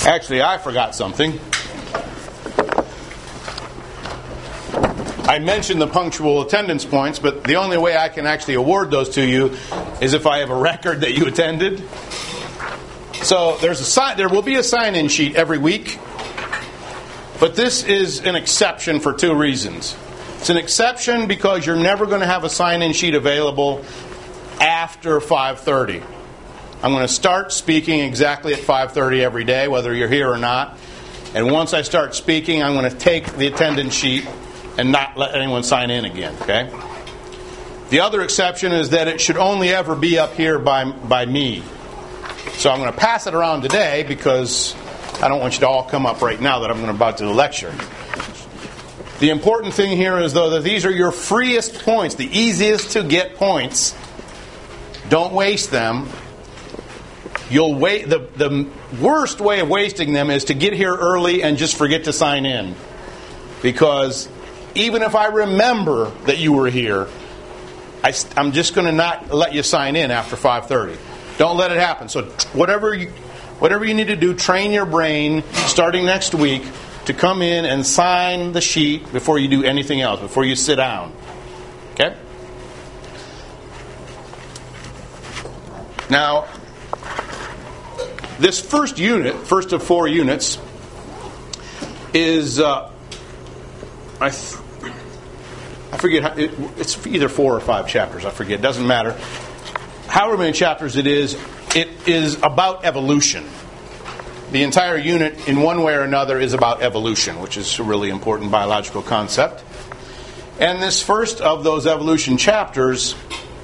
Actually, I forgot something. I mentioned the punctual attendance points, but the only way I can actually award those to you is if I have a record that you attended. So there will be a sign-in sheet every week, but this is an exception for two reasons. It's an exception because you're never going to have a sign-in sheet available after 5:30. I'm going to start speaking exactly at 5:30 every day, whether you're here or not. And once I start speaking, I'm going to take the attendance sheet and not let anyone sign in again, okay? The other exception is that it should only ever be up here by me. So I'm going to pass it around today because I don't want you to all come up right now that I'm about to lecture. The important thing here is, though, that these are your freest points, the easiest to get points. Don't waste them. You'll wait. The worst way of wasting them is to get here early and just forget to sign in. Because even if I remember that you were here, I'm just going to not let you sign in after 5:30. Don't let it happen. So whatever you need to do, train your brain starting next week to come in and sign the sheet before you do anything else, before you sit down. Okay? Now, this first of 4 units, is I forget. It's either 4 or 5 chapters. I forget. It doesn't matter. However many chapters it is about evolution. The entire unit, in one way or another, is about evolution, which is a really important biological concept. And this first of those evolution chapters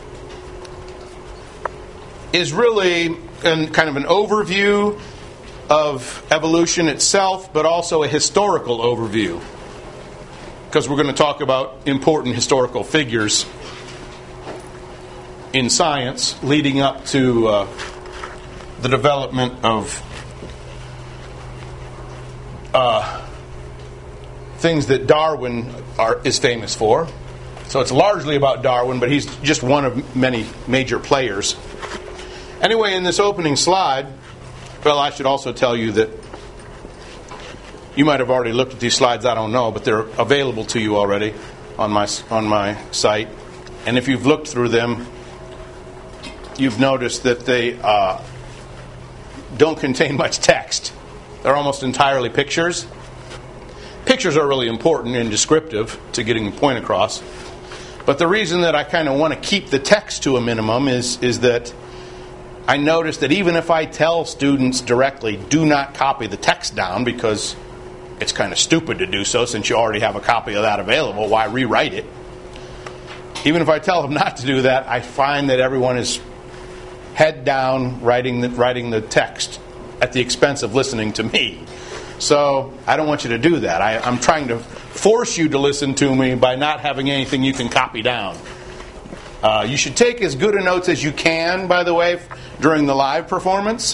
is really kind of an overview of evolution itself, but also a historical overview. Because we're going to talk about important historical figures in science leading up to the development of things that Darwin is famous for. So it's largely about Darwin, but he's just one of many major players. Anyway, in this opening slide, well, I should also tell you that you might have already looked at these slides, I don't know, but they're available to you already on my site. And if you've looked through them, you've noticed that they don't contain much text. They're almost entirely pictures. Pictures are really important and descriptive to getting the point across. But the reason that I kind of want to keep the text to a minimum is that I noticed that even if I tell students directly, do not copy the text down because it's kind of stupid to do so since you already have a copy of that available, why rewrite it? Even if I tell them not to do that, I find that everyone is head down writing the text at the expense of listening to me. So I don't want you to do that. I'm trying to force you to listen to me by not having anything you can copy down. You should take as good a notes as you can, by the way, during the live performance.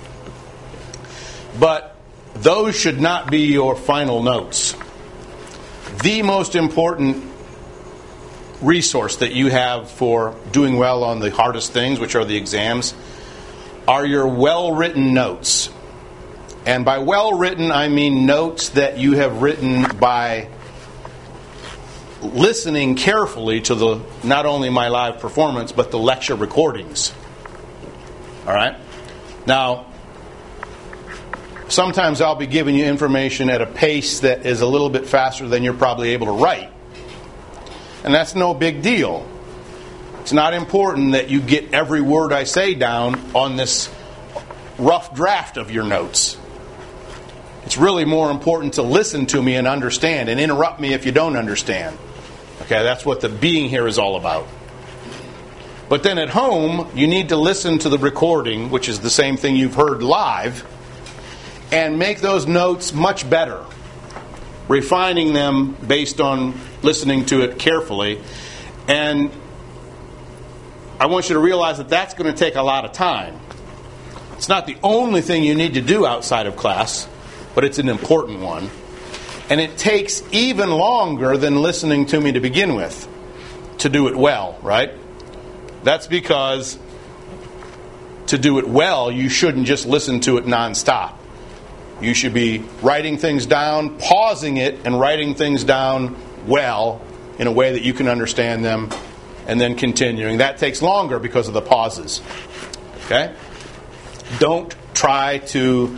But those should not be your final notes. The most important resource that you have for doing well on the hardest things, which are the exams, are your well-written notes. And by well-written, I mean notes that you have written by listening carefully to not only my live performance, but the lecture recordings. All right? Now, sometimes I'll be giving you information at a pace that is a little bit faster than you're probably able to write. And that's no big deal. It's not important that you get every word I say down on this rough draft of your notes. It's really more important to listen to me and understand, and interrupt me if you don't understand. Okay, that's what the being here is all about. But then at home, you need to listen to the recording, which is the same thing you've heard live, and make those notes much better, refining them based on listening to it carefully. And I want you to realize that that's going to take a lot of time. It's not the only thing you need to do outside of class, but it's an important one. And it takes even longer than listening to me to begin with to do it well, right? That's because to do it well, you shouldn't just listen to it nonstop. You should be writing things down, pausing it, and writing things down well in a way that you can understand them, and then continuing. That takes longer because of the pauses. Okay? Don't try to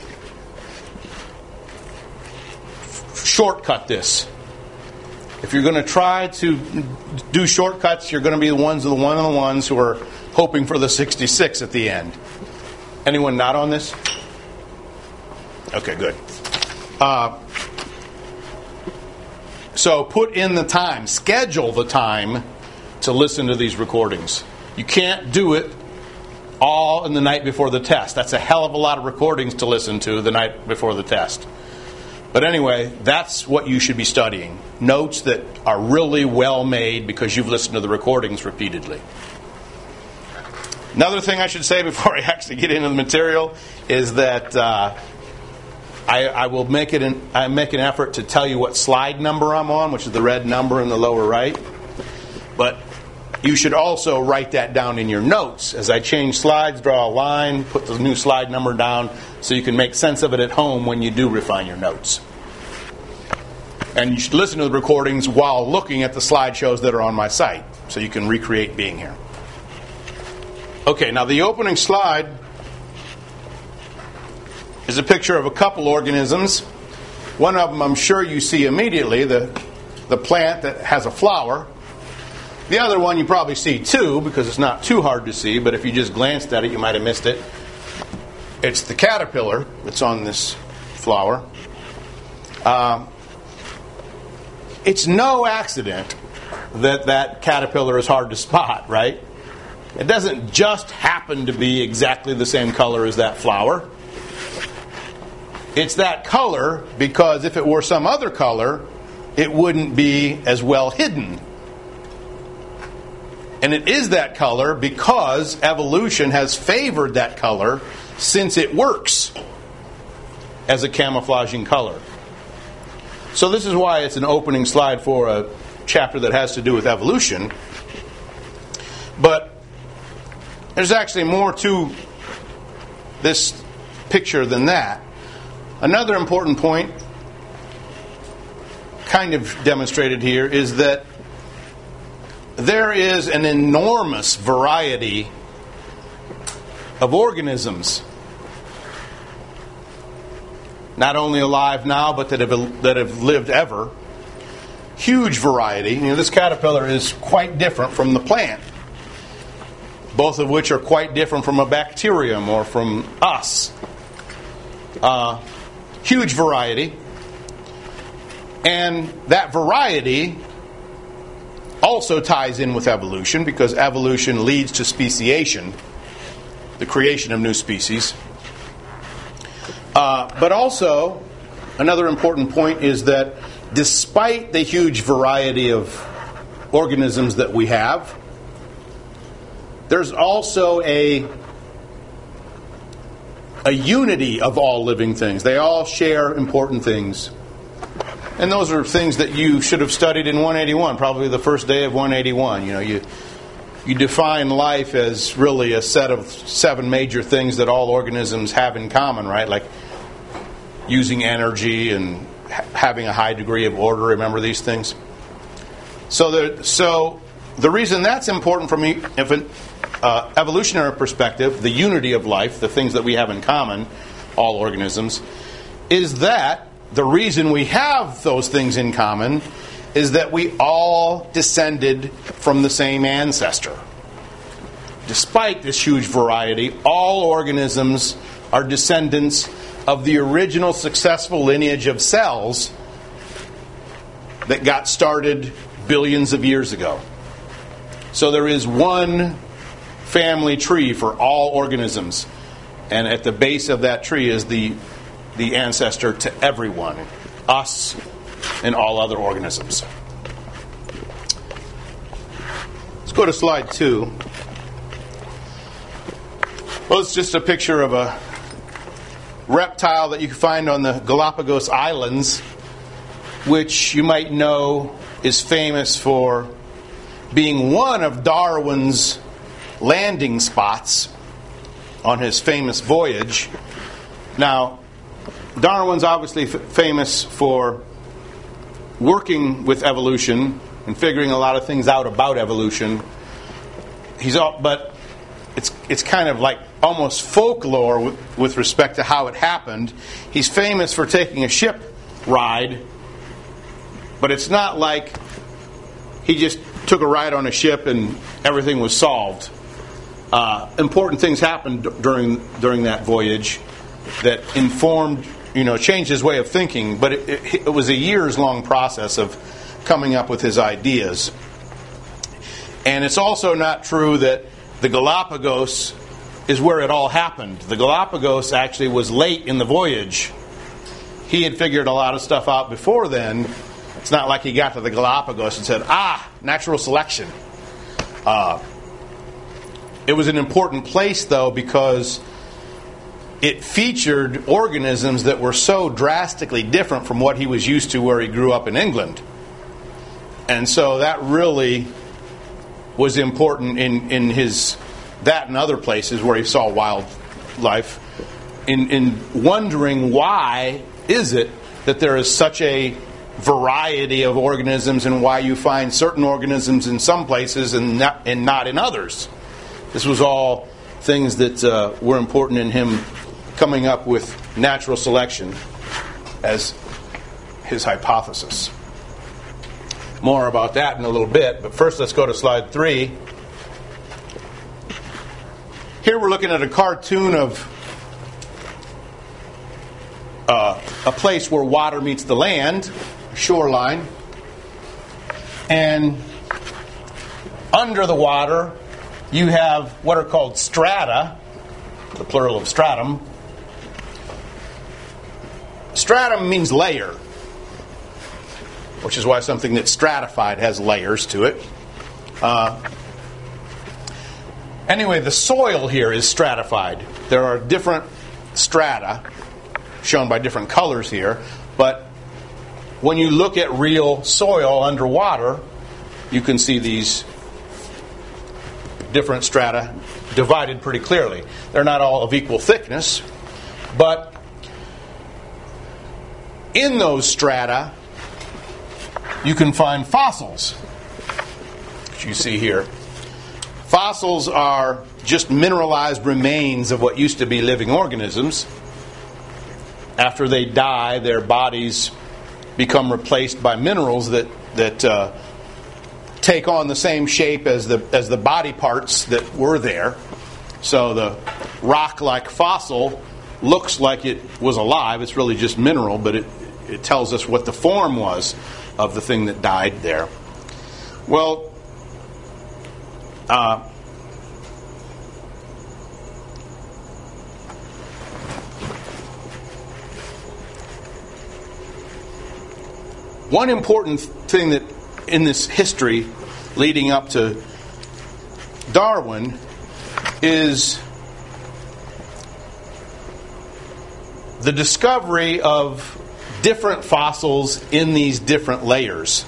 shortcut this. If you're going to try to do shortcuts, you're going to be one of the ones who are hoping for the 66 at the end. Anyone not on this? Okay, good. So put in the time. Schedule the time to listen to these recordings. You can't do it all in the night before the test. That's a hell of a lot of recordings to listen to the night before the test. But anyway, that's what you should be studying. Notes that are really well made because you've listened to the recordings repeatedly. Another thing I should say before I actually get into the material is that I will make an effort to tell you what slide number I'm on, which is the red number in the lower right. But you should also write that down in your notes. As I change slides, draw a line, put the new slide number down so you can make sense of it at home when you do refine your notes. And you should listen to the recordings while looking at the slideshows that are on my site so you can recreate being here. Okay, now the opening slide is a picture of a couple organisms. One of them I'm sure you see immediately, the plant that has a flower. The other one you probably see too, because it's not too hard to see, but if you just glanced at it, you might have missed it. It's the caterpillar that's on this flower. It's no accident that caterpillar is hard to spot, right? It doesn't just happen to be exactly the same color as that flower. It's that color because if it were some other color, it wouldn't be as well hidden. And it is that color because evolution has favored that color since it works as a camouflaging color. So this is why it's an opening slide for a chapter that has to do with evolution. But there's actually more to this picture than that. Another important point, kind of demonstrated here, is that there is an enormous variety of organisms, not only alive now, but that have lived ever. Huge variety. This caterpillar is quite different from the plant, both of which are quite different from a bacterium or from us. Huge variety. And that variety also ties in with evolution because evolution leads to speciation, the creation of new species. But also, another important point is that despite the huge variety of organisms that we have, there's also a unity of all living things. They all share important things. And those are things that you should have studied in 181, probably the first day of 181. You define life as really a set of 7 major things that all organisms have in common, right? Like using energy and having a high degree of order. Remember these things? So the reason that's important from an evolutionary perspective, the unity of life, the things that we have in common, all organisms, is that the reason we have those things in common is that we all descended from the same ancestor. Despite this huge variety, all organisms are descendants of the original successful lineage of cells that got started billions of years ago. So there is one family tree for all organisms, and at the base of that tree is the ancestor to everyone, us and all other organisms. Let's go to slide 2. Well, it's just a picture of a reptile that you can find on the Galapagos Islands, which you might know is famous for being one of Darwin's landing spots on his famous voyage. Now, Darwin's obviously famous for working with evolution and figuring a lot of things out about evolution. But it's kind of like almost folklore with respect to how it happened. He's famous for taking a ship ride, but it's not like he just took a ride on a ship and everything was solved. Important things happened during that voyage that informed, changed his way of thinking, but it was a years-long process of coming up with his ideas. And it's also not true that the Galapagos is where it all happened. The Galapagos actually was late in the voyage. He had figured a lot of stuff out before then. It's not like he got to the Galapagos and said, natural selection. It was an important place, though, because it featured organisms that were so drastically different from what he was used to where he grew up in England. And so that really was important in his, that and other places where he saw wildlife, in wondering why is it that there is such a variety of organisms and why you find certain organisms in some places and not in others. This was all things that were important in him coming up with natural selection as his hypothesis. More about that in a little bit, but first let's go to slide 3. Here we're looking at a cartoon of a place where water meets the land, shoreline, and under the water you have what are called strata, the plural of stratum. Stratum means layer, which is why something that's stratified has layers to it. Anyway, the soil here is stratified. There are different strata shown by different colors here, but when you look at real soil underwater, you can see these different strata divided pretty clearly. They're not all of equal thickness, but in those strata you can find fossils, which you see here. Fossils are just mineralized remains of what used to be living organisms. After they die, their bodies become replaced by minerals that take on the same shape as the body parts that were there. So the rock-like fossil looks like it was alive. It's really just mineral, but it tells us what the form was of the thing that died there. Well, one important thing that in this history leading up to Darwin is the discovery of different fossils in these different layers.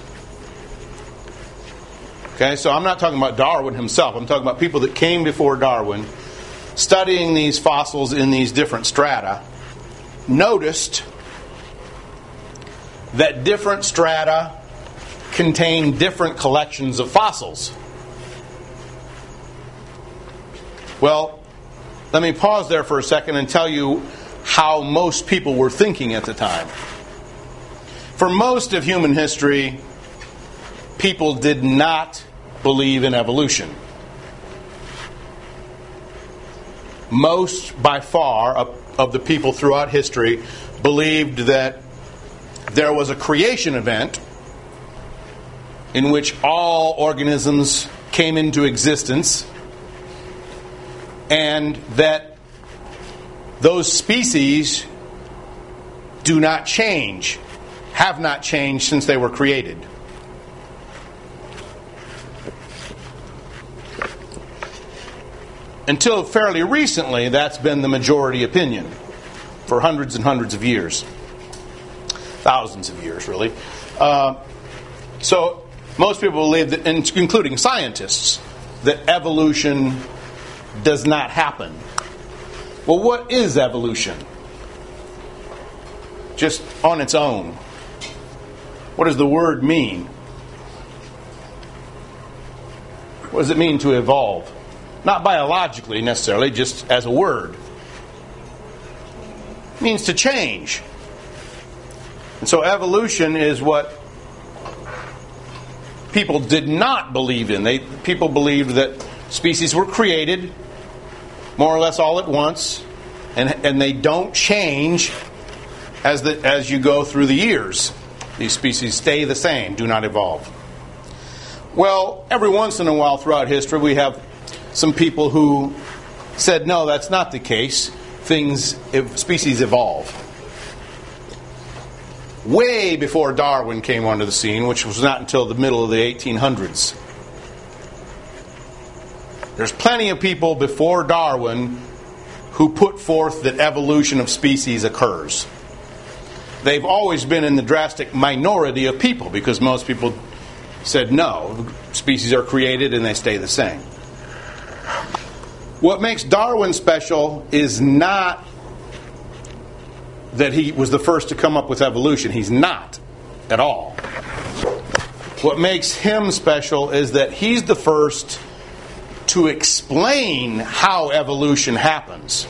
Okay, so I'm not talking about Darwin himself. I'm talking about people that came before Darwin, studying these fossils in these different strata, noticed that different strata contain different collections of fossils. Well, let me pause there for a second and tell you how most people were thinking at the time. For most of human history, people did not believe in evolution. Most, by far, of the people throughout history believed that there was a creation event in which all organisms came into existence, and that those species do not change, have not changed since they were created. Until fairly recently, that's been the majority opinion for hundreds and hundreds of years. Thousands of years, really. So most people believe that, including scientists, that evolution does not happen. Well, what is evolution? just on its own. What does the word mean? What does it mean to evolve? Not biologically necessarily, just as a word. It means to change. And so evolution is what people did not believe in. People believed that species were created more or less all at once, and they don't change as you go through the years. These species stay the same, do not evolve. Well, every once in a while throughout history, we have some people who said, no, that's not the case. Species evolve. Way before Darwin came onto the scene, which was not until the middle of the 1800s. There's plenty of people before Darwin who put forth that evolution of species occurs. They've always been in the drastic minority of people because most people said no, species are created and they stay the same. What makes Darwin special is not that he was the first to come up with evolution. He's not at all. What makes him special is that he's the first to explain how evolution happens.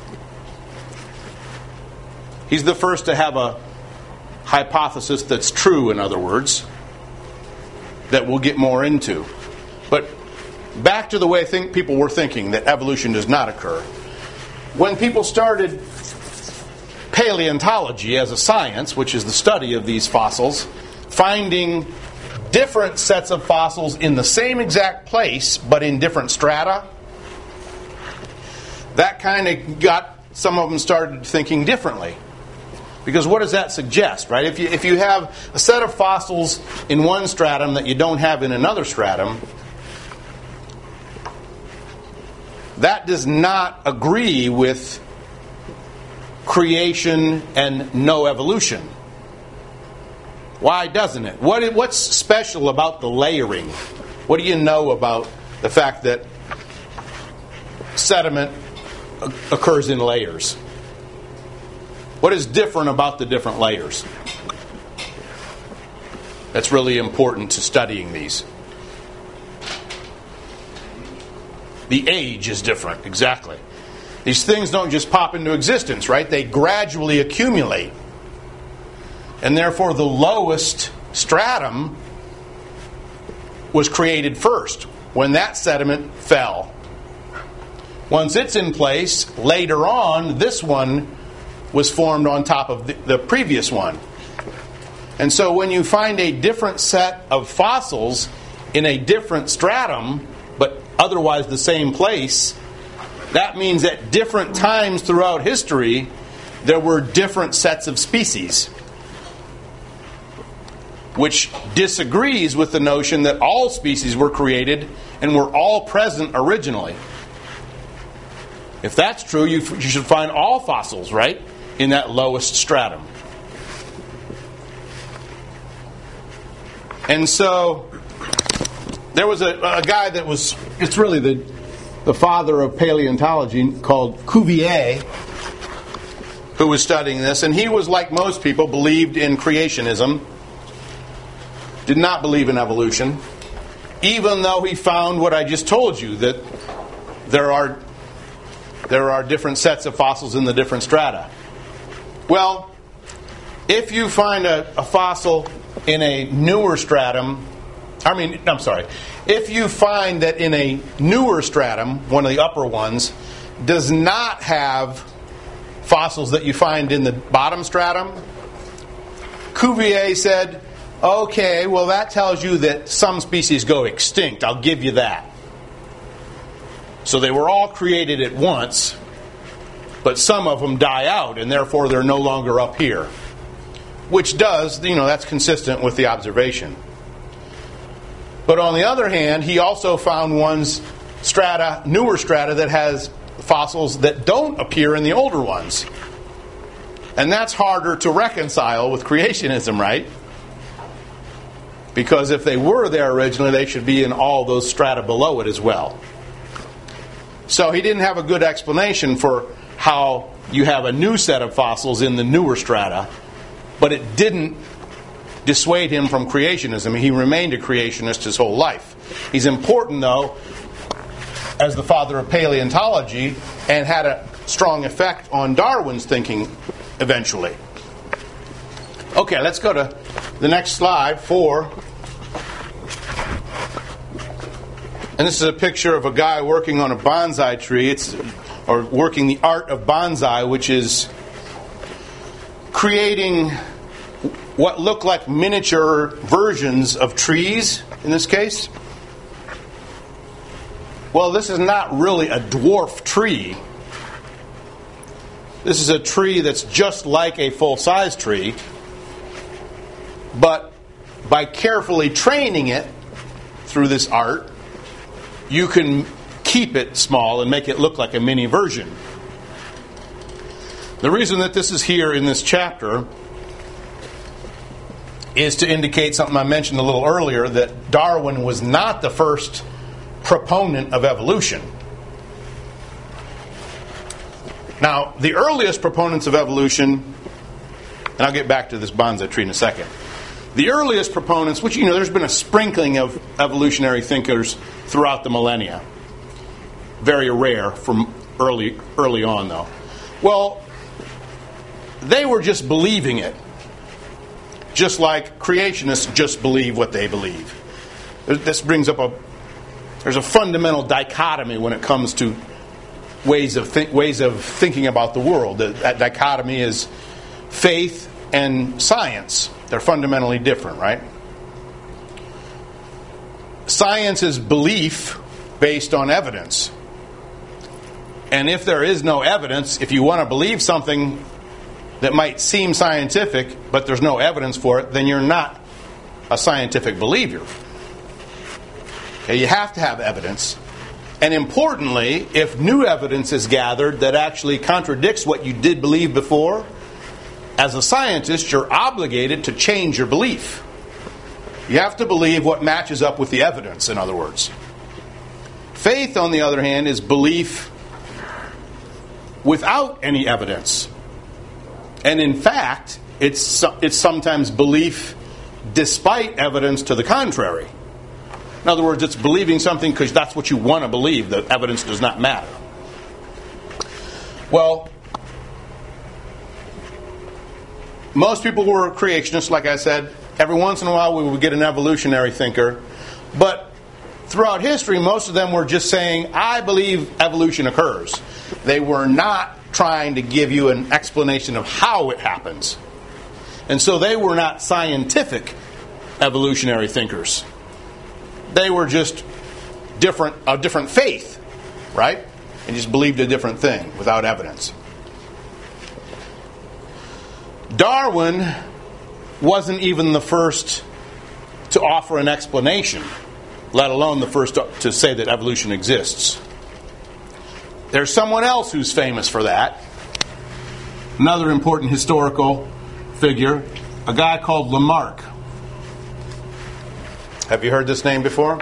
He's the first to have a hypothesis that's true, in other words, that we'll get more into. But back to the way people were thinking that evolution does not occur. When people started paleontology as a science, which is the study of these fossils, finding different sets of fossils in the same exact place but in different strata, that kind of got some of them started thinking differently. Because what does that suggest, right? If you have a set of fossils in one stratum that you don't have in another stratum, that does not agree with creation and no evolution. Why doesn't it? What's special about the layering? What do you know about the fact that sediment occurs in layers? What is different about the different layers? That's really important to studying these. The age is different, exactly. These things don't just pop into existence, right? They gradually accumulate. And therefore the lowest stratum was created first, when that sediment fell. Once it's in place, later on, this one was formed on top of the previous one. And so when you find a different set of fossils in a different stratum, but otherwise the same place, that means at different times throughout history, there were different sets of species. Which disagrees with the notion that all species were created and were all present originally. If that's true, you should find all fossils, right, in that lowest stratum. And so there was a guy that was, it's really the father of paleontology, called Cuvier, who was studying this, and he was, like most people, believed in creationism, did not believe in evolution, even though he found what I just told you, that there are different sets of fossils in the different strata. Well, if you find a fossil in a newer stratum, if you find that in a newer stratum, one of the upper ones, does not have fossils that you find in the bottom stratum, Cuvier said, okay, well that tells you that some species go extinct. I'll give you that. So they were all created at once, but some of them die out, and therefore they're no longer up here. Which does, that's consistent with the observation. But on the other hand, he also found newer strata that has fossils that don't appear in the older ones. And that's harder to reconcile with creationism, right? Because if they were there originally, they should be in all those strata below it as well. So he didn't have a good explanation for how you have a new set of fossils in the newer strata but it didn't dissuade him from creationism. He remained a creationist his whole life. He's important, though, as the father of paleontology, and had a strong effect on Darwin's thinking eventually. Okay, let's go to the next slide, 4. And this is a picture of a guy working on a bonsai tree. Or working the art of bonsai, which is creating what look like miniature versions of trees, in this case. Well, this is not really a dwarf tree. This is a tree that's just like a full-size tree, but by carefully training it through this art, you can keep it small and make it look like a mini version. The reason that this is here in this chapter is to indicate something I mentioned a little earlier, that Darwin was not the first proponent of evolution. Now, the earliest proponents of evolution, and I'll get back to this bonsai tree in a second. The earliest proponents, which, there's been a sprinkling of evolutionary thinkers throughout the millennia. Very rare from early on, though. Well, they were just believing it. Just like creationists just believe what they believe. This brings up there's a fundamental dichotomy when it comes to ways of thinking about the world. That dichotomy is faith and science. They're fundamentally different, right? Science is belief based on evidence. And if there is no evidence, if you want to believe something that might seem scientific, but there's no evidence for it, then you're not a scientific believer. Okay, you have to have evidence. And importantly, if new evidence is gathered that actually contradicts what you did believe before, as a scientist, you're obligated to change your belief. You have to believe what matches up with the evidence, in other words. Faith, on the other hand, is belief without any evidence. And in fact, it's sometimes belief despite evidence to the contrary. In other words, it's believing something because that's what you want to believe. The evidence does not matter. Well, most people were creationists, like I said. Every once in a while we would get an evolutionary thinker. But throughout history, most of them were just saying, I believe evolution occurs. They were not trying to give you an explanation of how it happens. And so they were not scientific evolutionary thinkers. They were just a different faith, right? And just believed a different thing without evidence. Darwin wasn't even the first to offer an explanation, let alone the first to say that evolution exists. There's someone else who's famous for that. Another important historical figure, a guy called Lamarck. Have you heard this name before?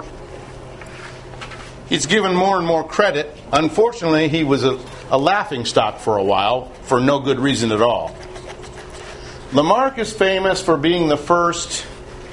He's given more and more credit. Unfortunately, he was a laughingstock for a while, for no good reason at all. Lamarck is famous for being the first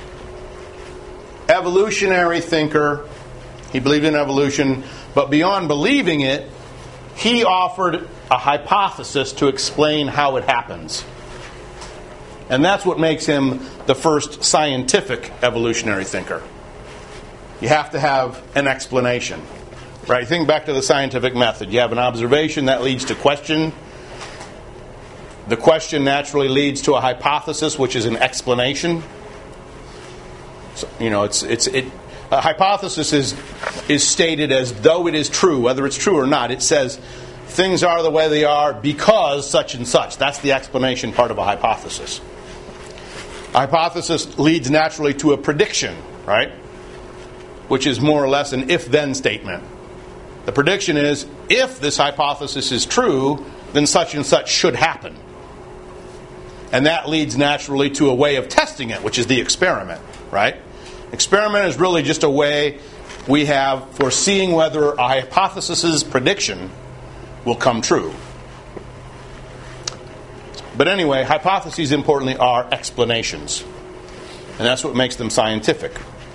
evolutionary thinker. He believed in evolution, but beyond believing it, he offered a hypothesis to explain how it happens. And that's what makes him the first scientific evolutionary thinker. You have to have an explanation. Right? Think back to the scientific method. You have an observation that leads to question. The question naturally leads to a hypothesis, which is an explanation. So, a hypothesis is stated as though it is true, whether it's true or not. It says things are the way they are because such and such. That's the explanation part of a hypothesis. A hypothesis leads naturally to a prediction, right? Which is more or less an if-then statement. The prediction is, if this hypothesis is true, then such and such should happen. And that leads naturally to a way of testing it, which is the experiment, right? Experiment is really just a way we have for seeing whether a hypothesis's prediction will come true. But anyway, hypotheses, importantly, are explanations. And that's what makes them scientific.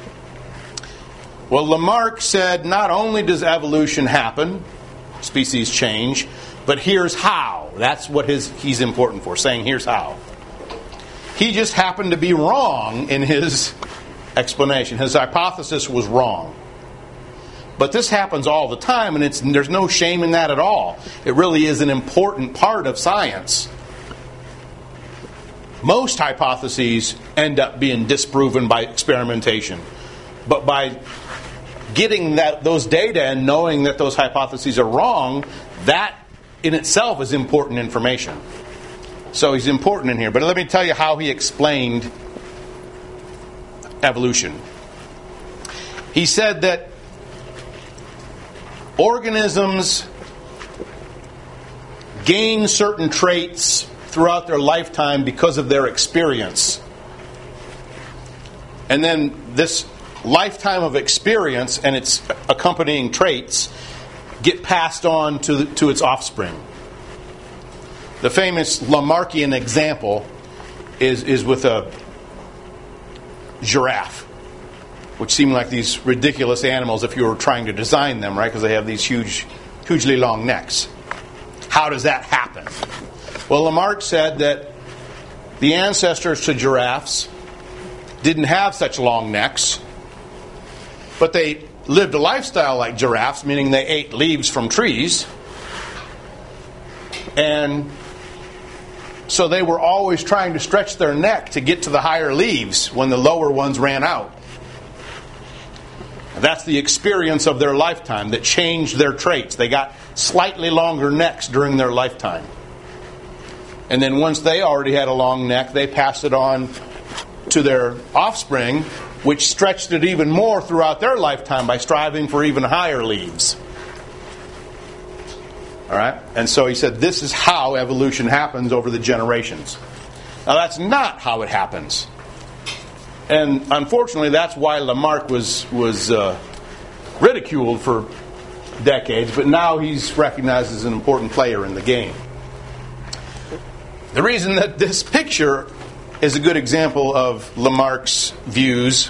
Well, Lamarck said not only does evolution happen, species change, but here's how. That's what he's important for, saying here's how. He just happened to be wrong in his explanation. His hypothesis was wrong. But this happens all the time, and there's no shame in that at all. It really is an important part of science. Most hypotheses end up being disproven by experimentation. But by getting those data and knowing that those hypotheses are wrong, that in itself is important information. So he's important in here. But let me tell you how he explained evolution. He said that organisms gain certain traits throughout their lifetime because of their experience. And then this lifetime of experience and its accompanying traits get passed on to its offspring. The famous Lamarckian example is with a giraffe, which seem like these ridiculous animals if you were trying to design them, right? Because they have these hugely long necks. How does that happen? Well, Lamarck said that the ancestors to giraffes didn't have such long necks, but they lived a lifestyle like giraffes, meaning they ate leaves from trees. And so they were always trying to stretch their neck to get to the higher leaves when the lower ones ran out. That's the experience of their lifetime that changed their traits. They got slightly longer necks during their lifetime. And then once they already had a long neck, they passed it on to their offspring, which stretched it even more throughout their lifetime by striving for even higher leaves. All right? And so he said this is how evolution happens over the generations. Now that's not how it happens. And unfortunately, that's why Lamarck was ridiculed for decades, but now he's recognized as an important player in the game. The reason that this picture is a good example of Lamarck's views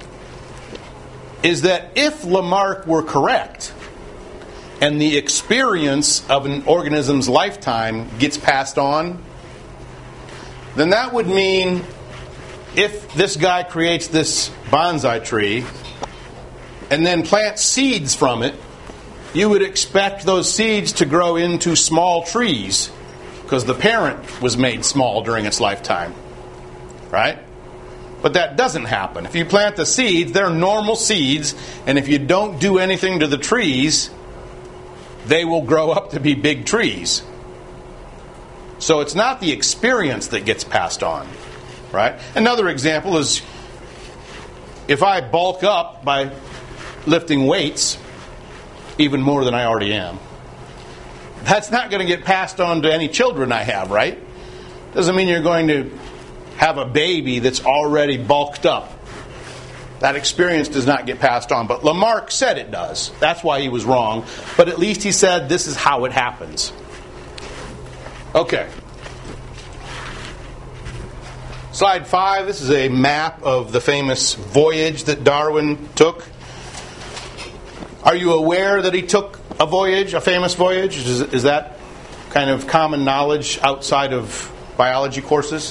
is that if Lamarck were correct, and the experience of an organism's lifetime gets passed on, then that would mean if this guy creates this bonsai tree and then plants seeds from it, you would expect those seeds to grow into small trees because the parent was made small during its lifetime. Right? But that doesn't happen. If you plant the seeds, they're normal seeds, and if you don't do anything to the trees, they will grow up to be big trees. So it's not the experience that gets passed on. Right? Another example is if I bulk up by lifting weights, even more than I already am, that's not going to get passed on to any children I have, right? Doesn't mean you're going to have a baby that's already bulked up. That experience does not get passed on. But Lamarck said it does. That's why he was wrong. But at least he said this is how it happens. Okay. Slide 5. This is a map of the famous voyage that Darwin took. Are you aware that he took a voyage, a famous voyage? Is that kind of common knowledge outside of biology courses?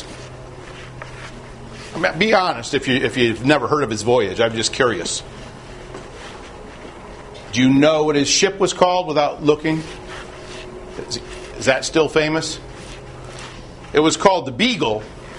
I mean, be honest if you've never heard of his voyage. I'm just curious. Do you know what his ship was called without looking? Is that still famous? It was called the Beagle.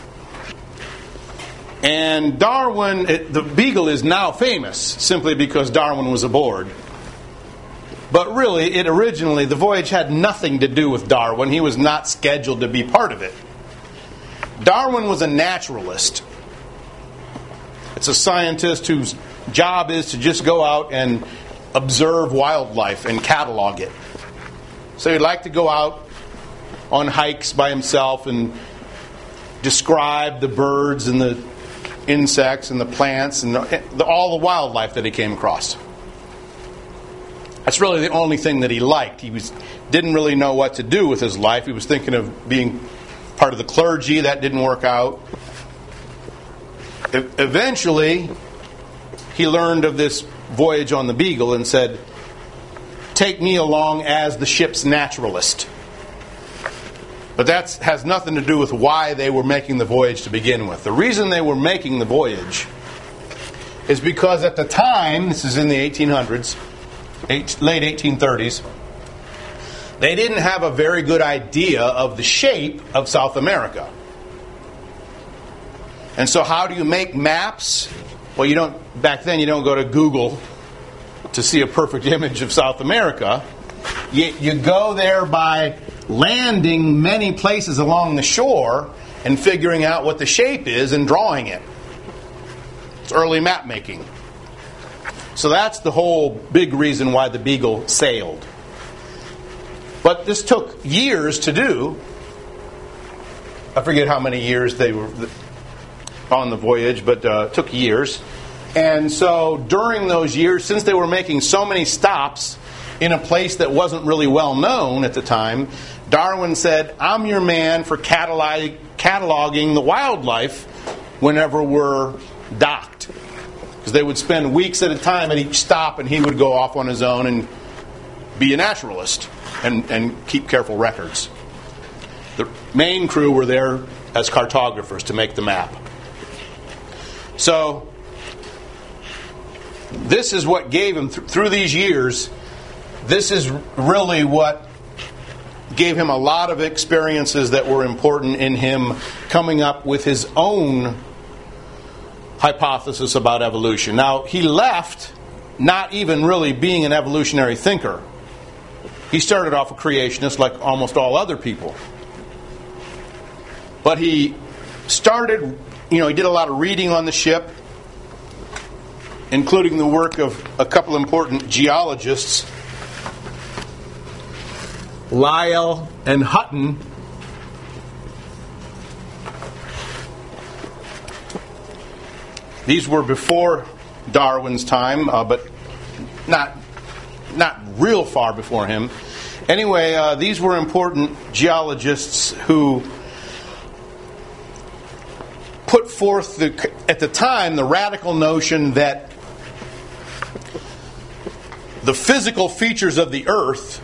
And Darwin, the Beagle is now famous simply because Darwin was aboard. But really, the voyage had nothing to do with Darwin. He was not scheduled to be part of it. Darwin was a naturalist. It's a scientist whose job is to just go out and observe wildlife and catalog it. So he'd like to go out on hikes by himself and describe the birds and the insects and the plants and all the wildlife that he came across. That's really the only thing that he liked. He didn't really know what to do with his life. He was thinking of being part of the clergy. That didn't work out. Eventually, he learned of this voyage on the Beagle and said, "Take me along as the ship's naturalist." But that has nothing to do with why they were making the voyage to begin with. The reason they were making the voyage is because at the time, this is in the 1800s, late 1830s, they didn't have a very good idea of the shape of South America. And so how do you make maps? Well, back then you don't go to Google to see a perfect image of South America. You go there by landing many places along the shore and figuring out what the shape is and drawing it. It's early map making. So that's the whole big reason why the Beagle sailed. But this took years to do. I forget how many years they were on the voyage, but took years. And so during those years, since they were making so many stops in a place that wasn't really well known at the time, Darwin said, "I'm your man for cataloging the wildlife whenever we're docked." Because they would spend weeks at a time at each stop, and he would go off on his own and be a naturalist and keep careful records. The main crew were there as cartographers to make the map. So this is what gave him, through these years, this is really what gave him a lot of experiences that were important in him coming up with his own hypothesis about evolution. Now, he left not even really being an evolutionary thinker. He started off a creationist like almost all other people. But he started, he did a lot of reading on the ship, including the work of a couple important geologists, Lyell and Hutton. These were before Darwin's time, but not real far before him. Anyway, these were important geologists who put forth, at the time, the radical notion that the physical features of the Earth,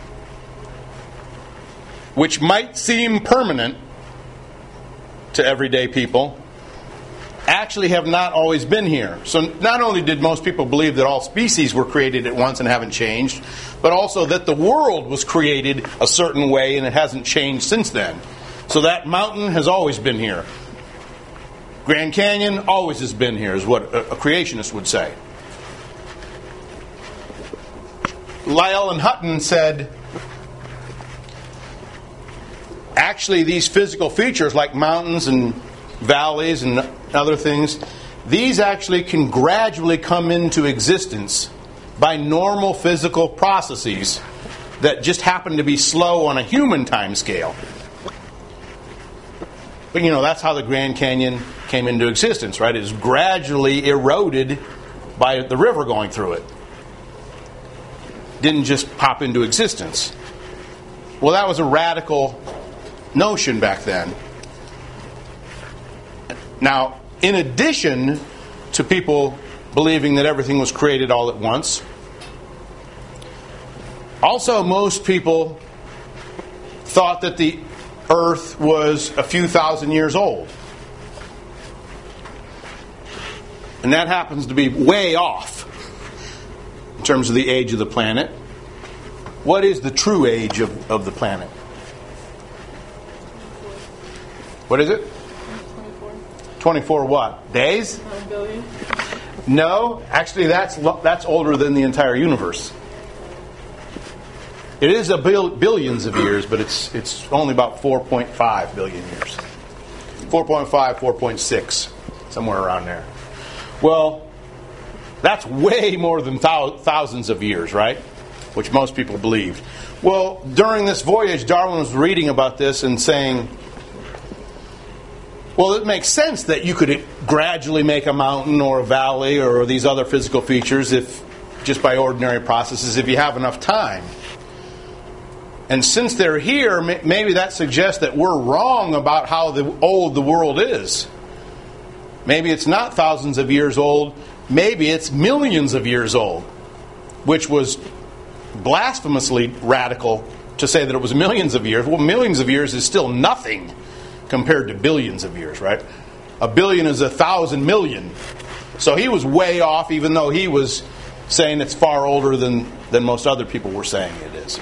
which might seem permanent to everyday people, actually have not always been here. So not only did most people believe that all species were created at once and haven't changed, but also that the world was created a certain way and it hasn't changed since then. So that mountain has always been here. Grand Canyon always has been here, is what a creationist would say. Lyell and Hutton said, actually these physical features like mountains and valleys and other things, these actually can gradually come into existence by normal physical processes that just happen to be slow on a human time scale. But that's how the Grand Canyon came into existence, right? It was gradually eroded by the river going through it. Didn't just pop into existence. Well, that was a radical notion back then. Now, in addition to people believing that everything was created all at once, also most people thought that the Earth was a few thousand years old. And that happens to be way off in terms of the age of the planet. What is the true age of the planet? What is it? 24 what? Days? 1 billion. No, actually that's older than the entire universe. It is billions of years, but it's only about 4.5 billion years. 4.5, 4.6, somewhere around there. Well, that's way more than thousands of years, right? Which most people believed. Well, during this voyage, Darwin was reading about this and saying, well, it makes sense that you could gradually make a mountain or a valley or these other physical features if just by ordinary processes if you have enough time. And since they're here, maybe that suggests that we're wrong about how old the world is. Maybe it's not thousands of years old. Maybe it's millions of years old, which was blasphemously radical to say that it was millions of years. Well, millions of years is still nothing compared to billions of years, right? A billion is 1,000 million. So he was way off, even though he was saying it's far older than most other people were saying it is.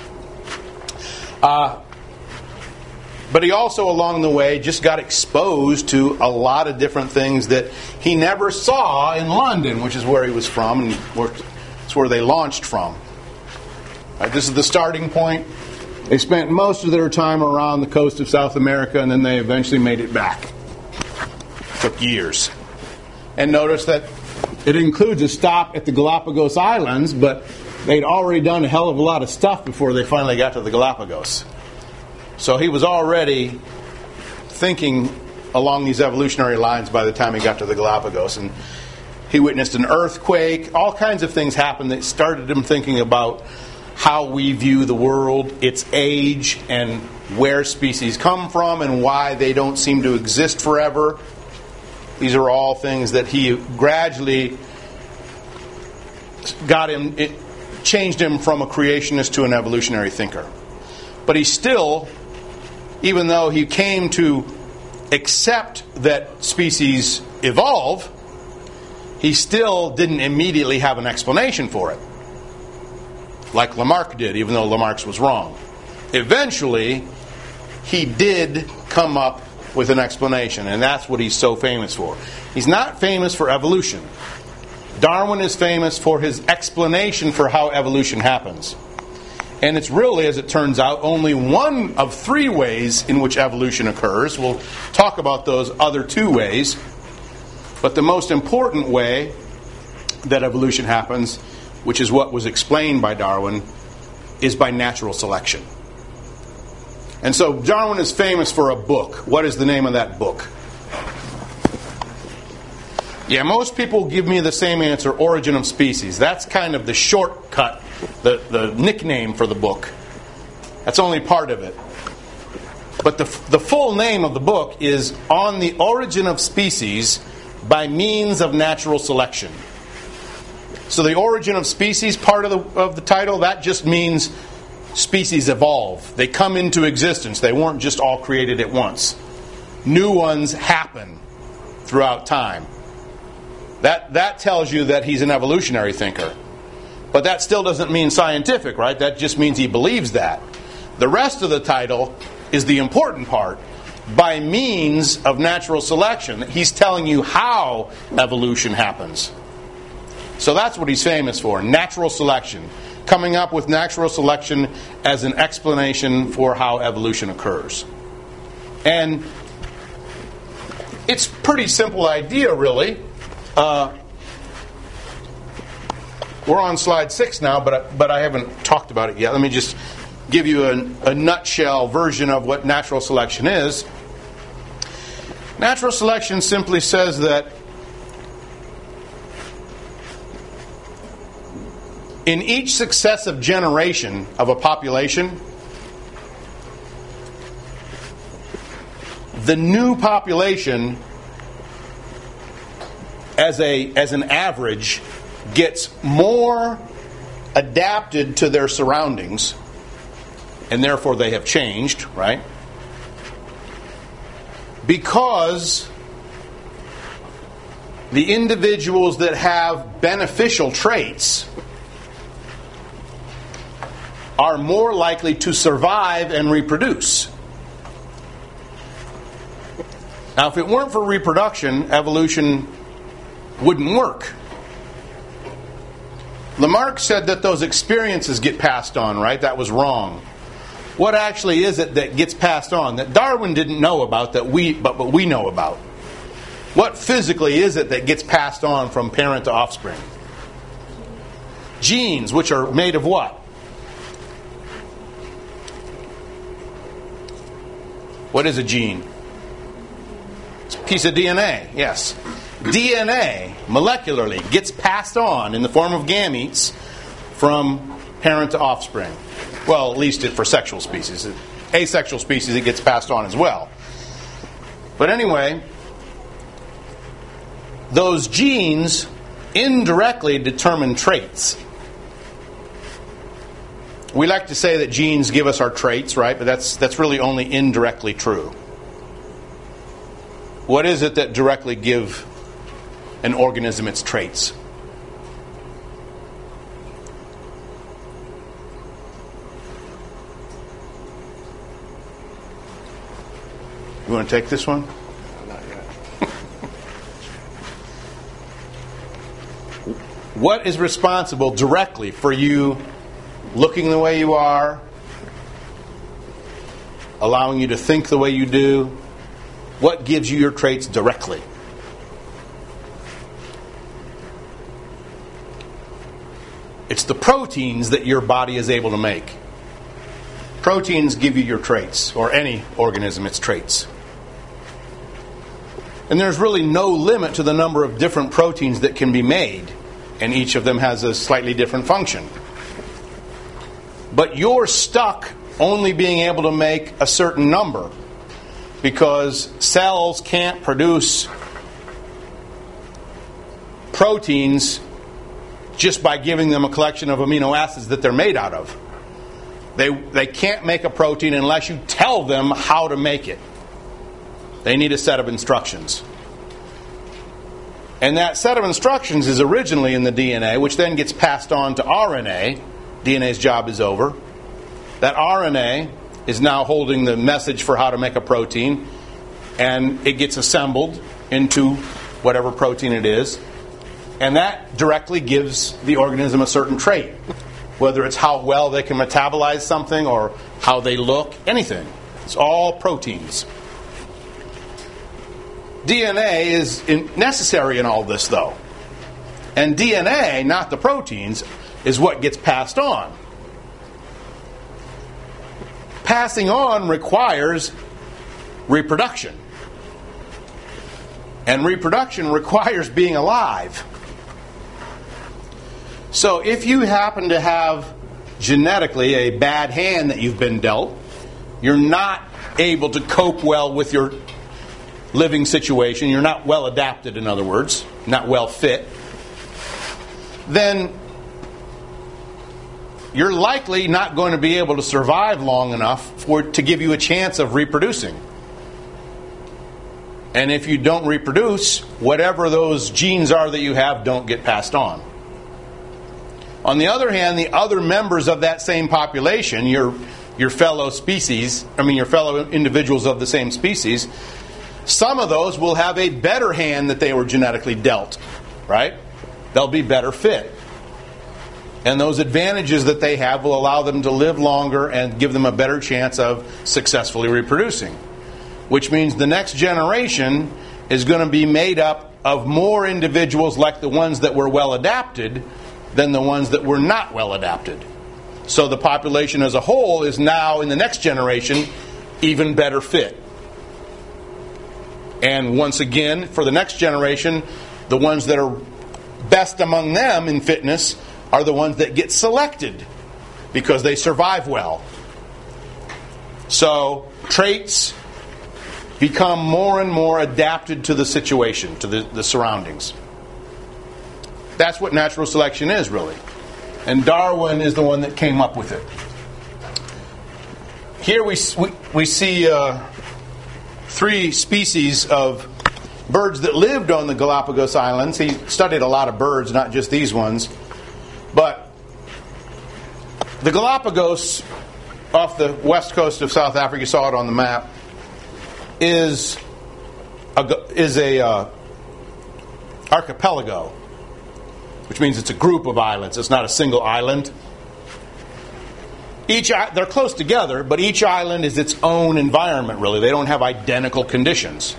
But he also, along the way, just got exposed to a lot of different things that he never saw in London, which is where he was from, and it's where they launched from. Right, this is the starting point. They spent most of their time around the coast of South America, and then they eventually made it back. It took years. And notice that it includes a stop at the Galapagos Islands, but they'd already done a hell of a lot of stuff before they finally got to the Galapagos. So he was already thinking along these evolutionary lines by the time he got to the Galapagos. And he witnessed an earthquake. All kinds of things happened that started him thinking about how we view the world, its age, and where species come from and why they don't seem to exist forever. These are all things that he gradually it changed him from a creationist to an evolutionary thinker. But he still, even though he came to accept that species evolve, he still didn't immediately have an explanation for it. Like Lamarck did, even though Lamarck's was wrong. Eventually, he did come up with an explanation, and that's what he's so famous for. He's not famous for evolution. Darwin is famous for his explanation for how evolution happens. And it's really, as it turns out, only one of three ways in which evolution occurs. We'll talk about those other two ways. But the most important way that evolution happens, which is what was explained by Darwin, is by natural selection. And so Darwin is famous for a book. What is the name of that book? Yeah, most people give me the same answer, Origin of Species. That's kind of the shortcut, the nickname for the book. That's only part of it. But the full name of the book is On the Origin of Species by Means of Natural Selection. So the origin of species part of the title, that just means species evolve. They come into existence. They weren't just all created at once. New ones happen throughout time. That tells you that he's an evolutionary thinker. But that still doesn't mean scientific, right? That just means he believes that. The rest of the title is the important part. By means of natural selection. He's telling you how evolution happens. So that's what he's famous for, natural selection. Coming up with natural selection as an explanation for how evolution occurs. And it's a pretty simple idea, really. We're on slide 6 now, but I haven't talked about it yet. Let me just give you a nutshell version of what natural selection is. Natural selection simply says that in each successive generation of a population, the new population, as an average, gets more adapted to their surroundings, and therefore they have changed, right? Because the individuals that have beneficial traits are more likely to survive and reproduce. Now, if it weren't for reproduction, evolution wouldn't work. Lamarck said that those experiences get passed on, right? That was wrong. What actually is it that gets passed on that Darwin didn't know about but we know about? What physically is it that gets passed on from parent to offspring? Genes, which are made of what? What is a gene? It's a piece of DNA, yes. DNA, molecularly, gets passed on in the form of gametes from parent to offspring. Well, at least for sexual species. Asexual species, it gets passed on as well. But anyway, those genes indirectly determine traits. We like to say that genes give us our traits, right? But that's really only indirectly true. What is it that directly give an organism its traits? You want to take this one? Not yet. What is responsible directly for you looking the way you are, allowing you to think the way you do? What gives you your traits directly? It's the proteins that your body is able to make. Proteins give you your traits, or any organism its traits. And there's really no limit to the number of different proteins that can be made, and each of them has a slightly different function. But you're stuck only being able to make a certain number, because cells can't produce proteins just by giving them a collection of amino acids that they're made out of. They can't make a protein unless you tell them how to make it. They need a set of instructions. And that set of instructions is originally in the DNA, which then gets passed on to RNA. DNA's job is over. That RNA is now holding the message for how to make a protein, and it gets assembled into whatever protein it is. And that directly gives the organism a certain trait, whether it's how well they can metabolize something or how they look, anything. It's all proteins. DNA is necessary in all this, though. And DNA, not the proteins, is what gets passed on. Passing on requires reproduction. And reproduction requires being alive. So if you happen to have genetically a bad hand that you've been dealt, you're not able to cope well with your living situation, you're not well adapted, in other words, not well fit, then you're likely not going to be able to survive long enough to give you a chance of reproducing. And if you don't reproduce, whatever those genes are that you have don't get passed on. On the other hand, the other members of that same population, your fellow individuals of the same species, some of those will have a better hand that they were genetically dealt, right? They'll be better fit. And those advantages that they have will allow them to live longer and give them a better chance of successfully reproducing. Which means the next generation is going to be made up of more individuals like the ones that were well adapted than the ones that were not well adapted. So the population as a whole is now, in the next generation, even better fit. And once again, for the next generation, the ones that are best among them in fitness are the ones that get selected because they survive well. So traits become more and more adapted to the situation, to the surroundings. That's what natural selection is, really. And Darwin is the one that came up with it. Here we see 3 species of birds that lived on the Galapagos Islands. He studied a lot of birds, not just these ones. But the Galapagos, off the west coast of South Africa, you saw it on the map, is a archipelago, which means it's a group of islands. It's not a single island. They're close together, but each island is its own environment, really. They don't have identical conditions.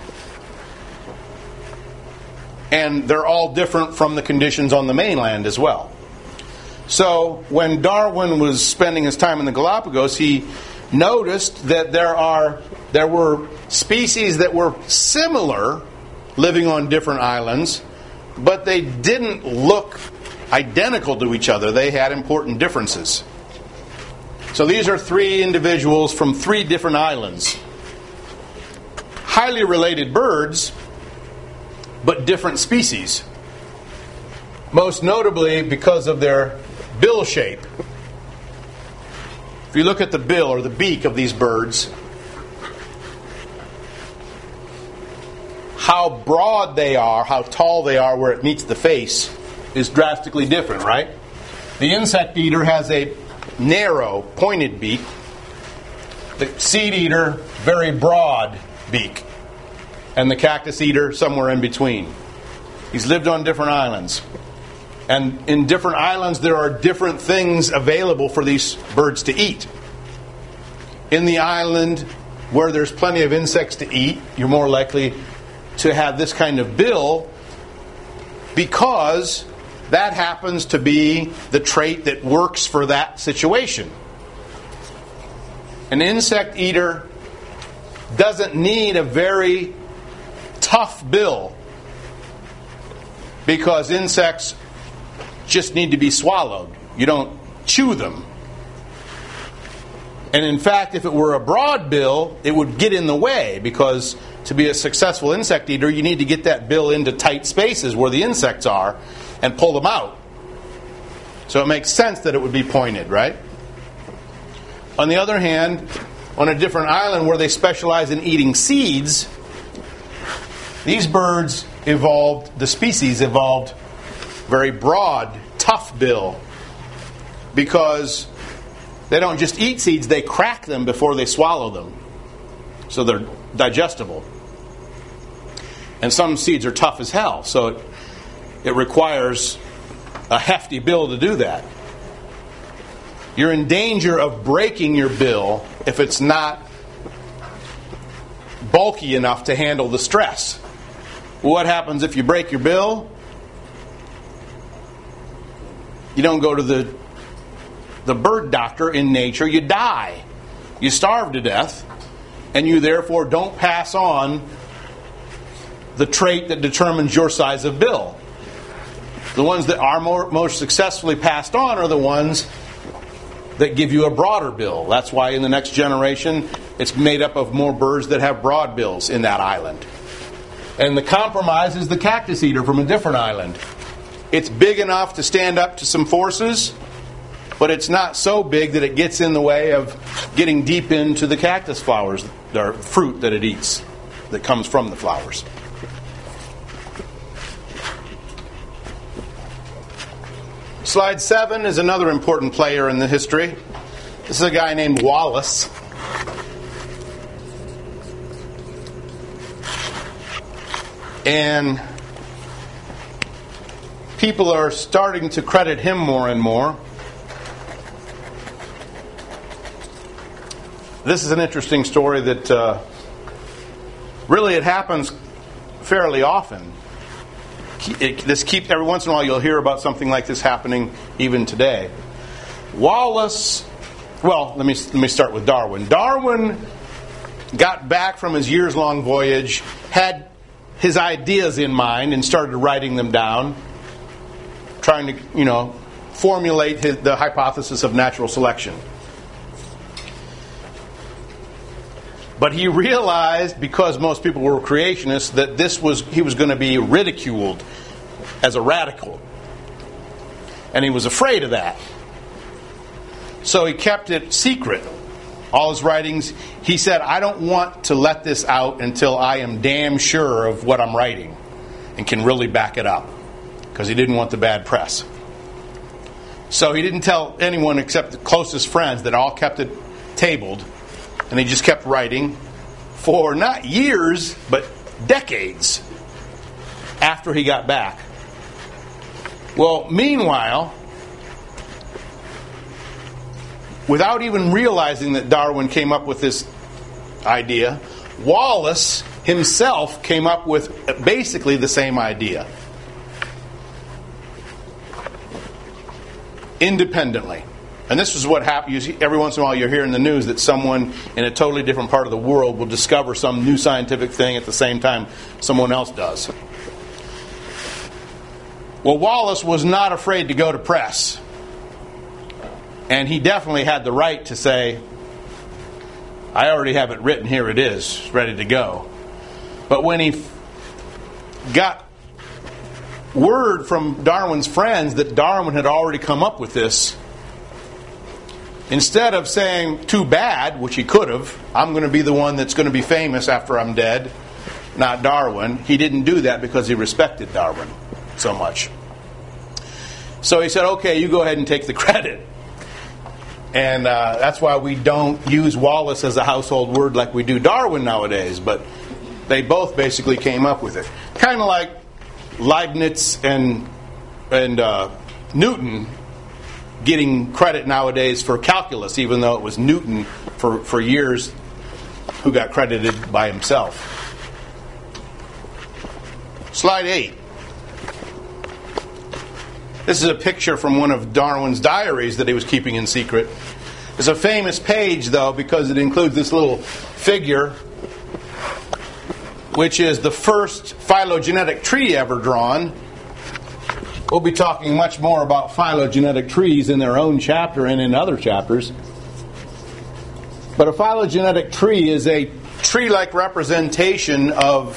And they're all different from the conditions on the mainland as well. So when Darwin was spending his time in the Galapagos, he noticed that there were species that were similar living on different islands, but they didn't look identical to each other. They had important differences. So these are 3 individuals from 3 different islands. Highly related birds, but different species. Most notably because of their bill shape. If you look at the bill or the beak of these birds, how broad they are, how tall they are where it meets the face is drastically different, right? The insect eater has a narrow, pointed beak. The seed eater, very broad beak. And the cactus eater, somewhere in between. He's lived on different islands. And in different islands, there are different things available for these birds to eat. In the island where there's plenty of insects to eat, you're more likely to have this kind of bill because that happens to be the trait that works for that situation. An insect eater doesn't need a very tough bill because insects just need to be swallowed. You don't chew them. And in fact, if it were a broad bill, it would get in the way because to be a successful insect eater, you need to get that bill into tight spaces where the insects are and pull them out. So it makes sense that it would be pointed, right? On the other hand, on a different island where they specialize in eating seeds, these birds evolved, the species evolved very broad, tough bill because they don't just eat seeds, they crack them before they swallow them. So they're digestible. And some seeds are tough as hell, so it requires a hefty bill to do that. You're in danger of breaking your bill if it's not bulky enough to handle the stress. What happens if you break your bill? You don't go to the bird doctor in nature, you die. You starve to death, and you therefore don't pass on the trait that determines your size of bill. The ones that are most successfully passed on are the ones that give you a broader bill. That's why in the next generation, it's made up of more birds that have broad bills in that island. And the compromise is the cactus eater from a different island. It's big enough to stand up to some forces, but it's not so big that it gets in the way of getting deep into the cactus flowers, or fruit that it eats, that comes from the flowers. Slide 7 is another important player in the history. This is a guy named Wallace. And people are starting to credit him more and more. This is an interesting story that really it happens fairly often. Every once in a while you'll hear about something like this happening even today. Wallace, well, let me start with Darwin. Darwin got back from his years-long voyage, had his ideas in mind and started writing them down, trying to, formulate the hypothesis of natural selection. But he realized, because most people were creationists, that he was going to be ridiculed as a radical. And he was afraid of that. So he kept it secret. All his writings, he said, I don't want to let this out until I am damn sure of what I'm writing and can really back it up. Because he didn't want the bad press. So he didn't tell anyone except the closest friends, that all kept it tabled. And he just kept writing for not years, but decades after he got back. Well, meanwhile, without even realizing that Darwin came up with this idea, Wallace himself came up with basically the same idea. Independently. And this is what happens. Every once in a while you hear in the news that someone in a totally different part of the world will discover some new scientific thing at the same time someone else does. Well, Wallace was not afraid to go to press And he definitely had the right to say, I already have it written, here it is, ready to go. But when he got word from Darwin's friends that Darwin had already come up with this, instead of saying, too bad, which he could have, I'm going to be the one that's going to be famous after I'm dead, not Darwin, he didn't do that because he respected Darwin so much. So he said, okay, you go ahead and take the credit. And that's why we don't use Wallace as a household word like we do Darwin nowadays. But they both basically came up with it. Kind of like Leibniz and Newton getting credit nowadays for calculus, even though it was Newton for years who got credited by himself. Slide 8. This is a picture from one of Darwin's diaries that he was keeping in secret. It's a famous page, though, because it includes this little figure, which is the first phylogenetic tree ever drawn. We'll be talking much more about phylogenetic trees in their own chapter and in other chapters. But a phylogenetic tree is a tree-like representation of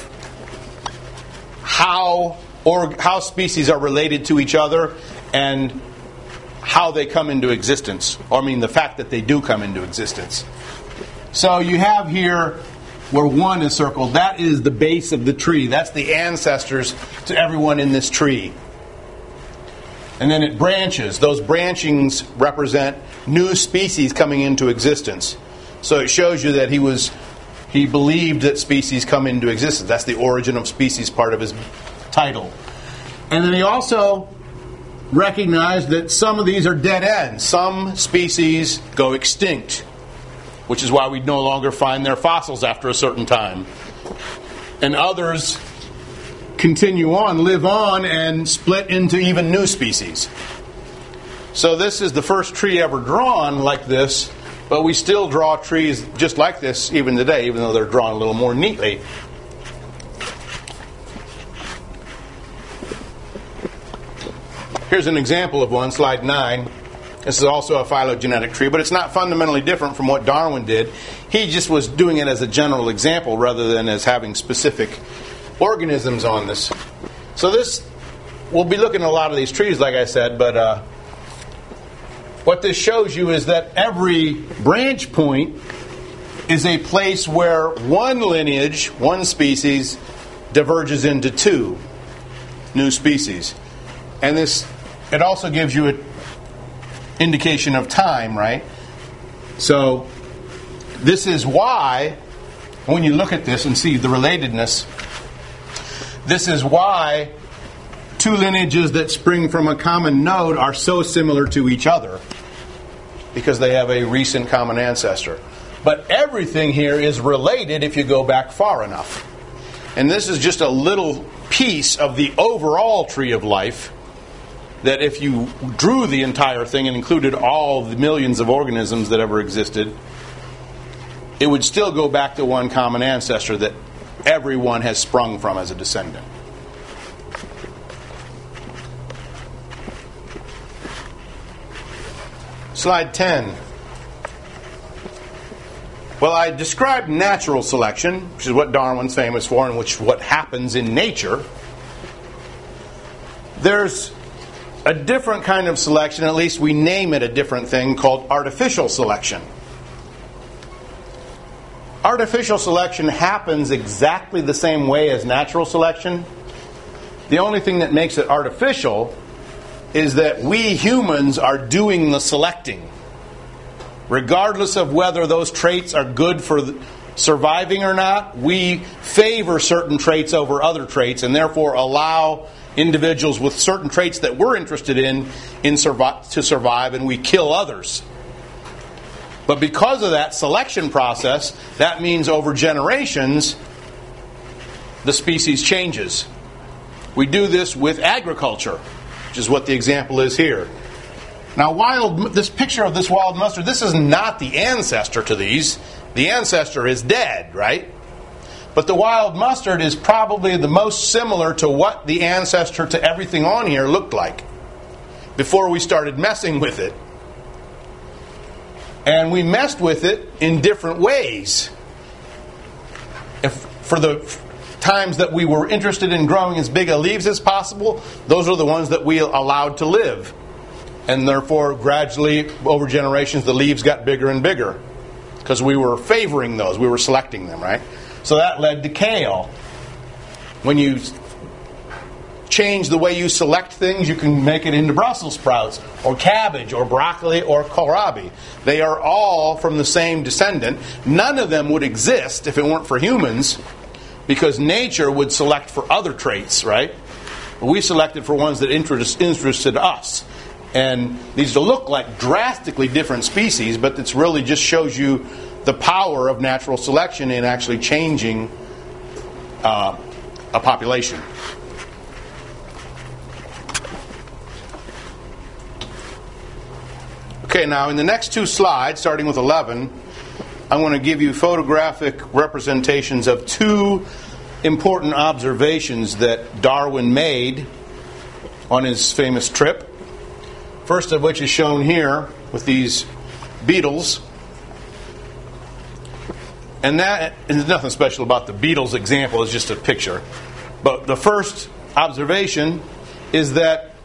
how species are related to each other and how they come into existence. Or the fact that they do come into existence. So you have here where 1 is circled. That is the base of the tree. That's the ancestors to everyone in this tree. And then it branches. Those branchings represent new species coming into existence. So it shows you that he believed that species come into existence. That's the origin of species part of his title. And then he also recognized that some of these are dead ends. Some species go extinct, which is why we no longer find their fossils after a certain time. And others continue on, live on, and split into even new species. So this is the first tree ever drawn like this, but we still draw trees just like this even today, even though they're drawn a little more neatly. Here's an example of one, slide 9. This is also a phylogenetic tree, but it's not fundamentally different from what Darwin did. He just was doing it as a general example rather than as having specific organisms on this. So we'll be looking at a lot of these trees, like I said, but what this shows you is that every branch point is a place where one lineage, one species, diverges into 2 new species. And it also gives you an indication of time, right? So this is why, when you look at this and see the relatedness, this is why 2 lineages that spring from a common node are so similar to each other, because they have a recent common ancestor. But everything here is related if you go back far enough. And this is just a little piece of the overall tree of life, that if you drew the entire thing and included all the millions of organisms that ever existed, it would still go back to one common ancestor that everyone has sprung from as a descendant. Slide 10. Well, I described natural selection, which is what Darwin's famous for and which is what happens in nature. There's a different kind of selection, at least we name it a different thing, called artificial selection. Artificial selection happens exactly the same way as natural selection. The only thing that makes it artificial is that we humans are doing the selecting. Regardless of whether those traits are good for surviving or not, we favor certain traits over other traits and therefore allow individuals with certain traits that we're interested in to survive, and we kill others. But because of that selection process, that means over generations, the species changes. We do this with agriculture, which is what the example is here. Now, this picture of this wild mustard, this is not the ancestor to these. The ancestor is dead, right? But the wild mustard is probably the most similar to what the ancestor to everything on here looked like before we started messing with it. And we messed with it in different ways. If for the times that we were interested in growing as big a leaves as possible, those are the ones that we allowed to live. And therefore, gradually, over generations, the leaves got bigger and bigger. Because we were favoring those. We were selecting them, right? So that led to kale. When you change the way you select things, you can make it into Brussels sprouts, or cabbage, or broccoli, or kohlrabi. They are all from the same descendant. None of them would exist if it weren't for humans, because nature would select for other traits, right? We selected for ones that interested us. And these look like drastically different species, but it really just shows you the power of natural selection in actually changing a population. Okay, now in the next two slides, starting with 11, I'm going to give you photographic representations of two important observations that Darwin made on his famous trip. First of which is shown here with these beetles. And that is nothing special about the beetles example, it's just a picture. But the first observation is that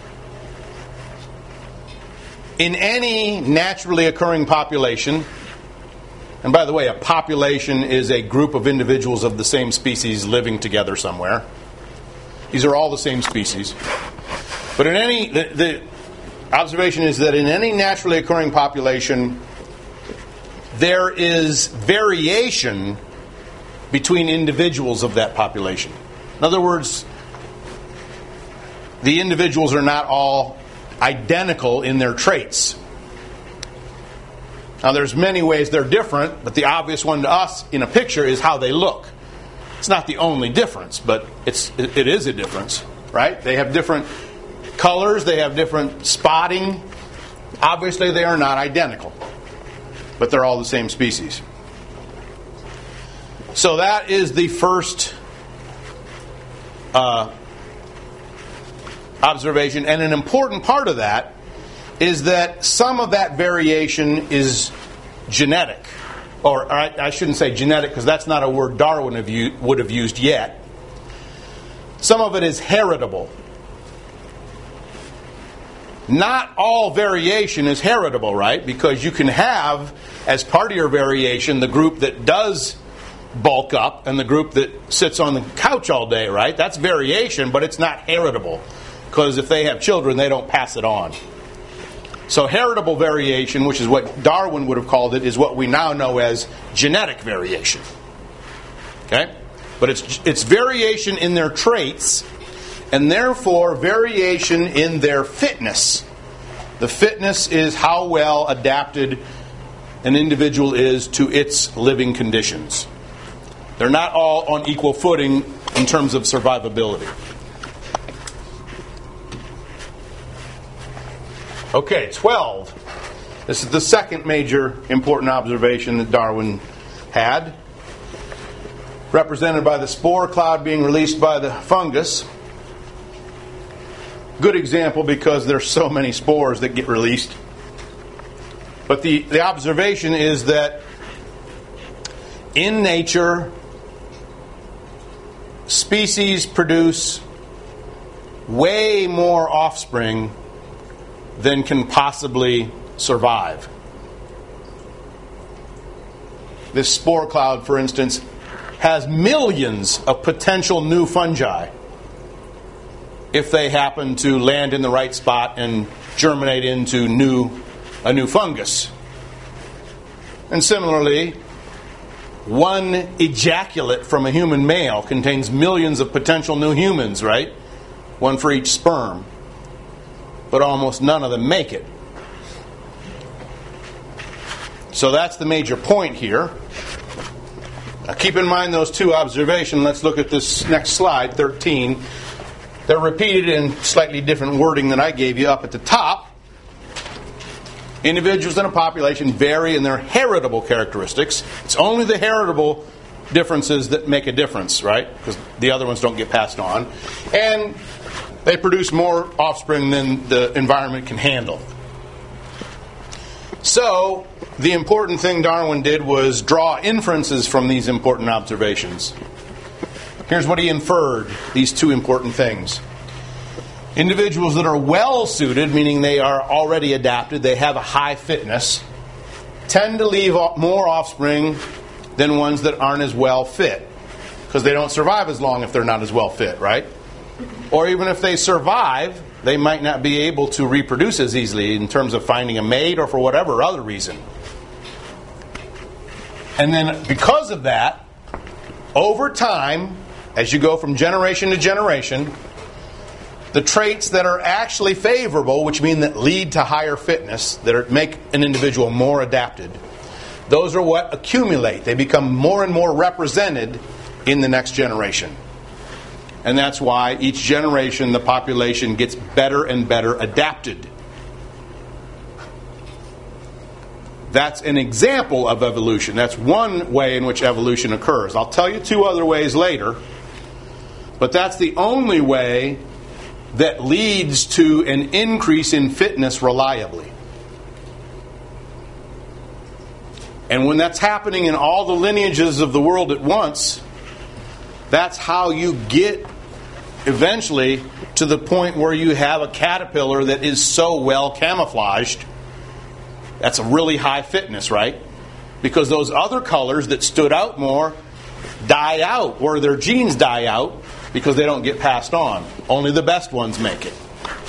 in any naturally occurring population, and by the way, a population is a group of individuals of the same species living together somewhere. These are all the same species. But in any... the observation is that in any naturally occurring population, there is variation between individuals of that population. In other words, the individuals are not all identical in their traits. Now, there's many ways they're different, but the obvious one to us in a picture is how they look. It's not the only difference, but it is a difference, right? They have different colors, they have different spotting. Obviously, they are not identical, but they're all the same species. So that is the first observation, and an important part of that is that some of that variation is genetic. Or I shouldn't say genetic, because that's not a word Darwin would have used yet. Some of it is heritable. Not all variation is heritable, right? Because you can have, as part of your variation, the group that does bulk up and the group that sits on the couch all day, right? That's variation, but it's not heritable. Because if they have children, they don't pass it on. So heritable variation, which is what Darwin would have called it, is what we now know as genetic variation. Okay? But it's variation in their traits, and therefore variation in their fitness. The fitness is how well adapted an individual is to its living conditions. They're not all on equal footing in terms of survivability. Okay, 12. This is the second major important observation that Darwin had, represented by the spore cloud being released by the fungus. Good example because there's so many spores that get released. But the observation is that in nature, species produce way more offspring than can possibly survive. This spore cloud, for instance, has millions of potential new fungi if they happen to land in the right spot and germinate into a new fungus. And similarly, one ejaculate from a human male contains millions of potential new humans, right? One for each sperm. But almost none of them make it. So that's the major point here. Now keep in mind those two observations. Let's look at this next slide, 13. They're repeated in slightly different wording than I gave you up at the top. Individuals in a population vary in their heritable characteristics. It's only the heritable differences that make a difference, right? Because the other ones don't get passed on. And they produce more offspring than the environment can handle. So, the important thing Darwin did was draw inferences from these important observations. Here's what he inferred, these two important things. Individuals that are well suited, meaning they are already adapted, they have a high fitness, tend to leave more offspring than ones that aren't as well fit. Because they don't survive as long if they're not as well fit, right? Or even if they survive, they might not be able to reproduce as easily in terms of finding a mate or for whatever other reason. And then because of that, over time, as you go from generation to generation, the traits that are actually favorable, which mean that lead to higher fitness, that make an individual more adapted, those are what accumulate. They become more and more represented in the next generation. And that's why each generation the population gets better and better adapted. That's an example of evolution. That's one way in which evolution occurs. I'll tell you two other ways later, but that's the only way that leads to an increase in fitness reliably. And when that's happening in all the lineages of the world at once, that's how you get eventually to the point where you have a caterpillar that is so well camouflaged. That's a really high fitness, right? Because those other colors that stood out more die out, or their genes die out because they don't get passed on. Only the best ones make it.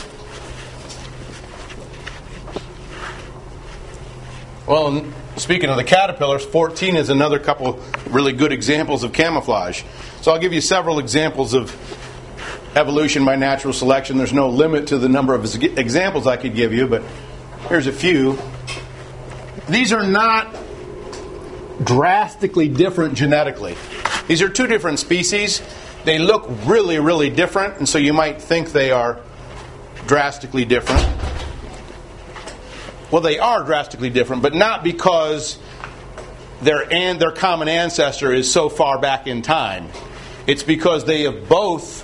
Well, speaking of the caterpillars, 14 is another couple really good examples of camouflage. So I'll give you several examples of evolution by natural selection. There's no limit to the number of examples I could give you, but here's a few. These are not drastically different genetically. These are two different species. They look really, really different, and so you might think they are drastically different. Well, they are drastically different, but not because their common ancestor is so far back in time. It's because they have both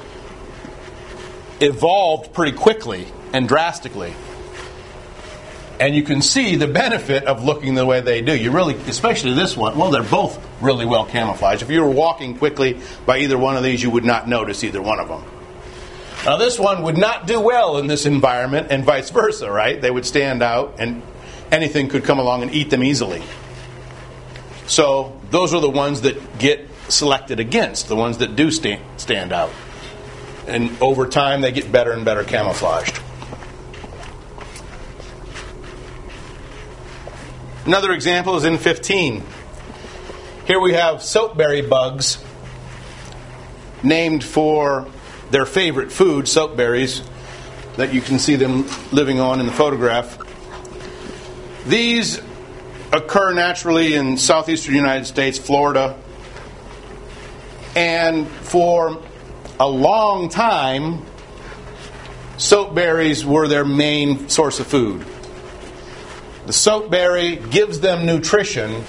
evolved pretty quickly and drastically. And you can see the benefit of looking the way they do. You really, especially this one, well, they're both really well camouflaged. If you were walking quickly by either one of these, you would not notice either one of them. Now, this one would not do well in this environment, and vice versa, right? They would stand out, and anything could come along and eat them easily. So, those are the ones that get selected against, the ones that do stand out. And over time, they get better and better camouflaged. Another example is in 15. Here we have soapberry bugs named for their favorite food, soapberries, that you can see them living on in the photograph. These occur naturally in southeastern United States, Florida. And for a long time, soapberries were their main source of food. The soapberry gives them nutrition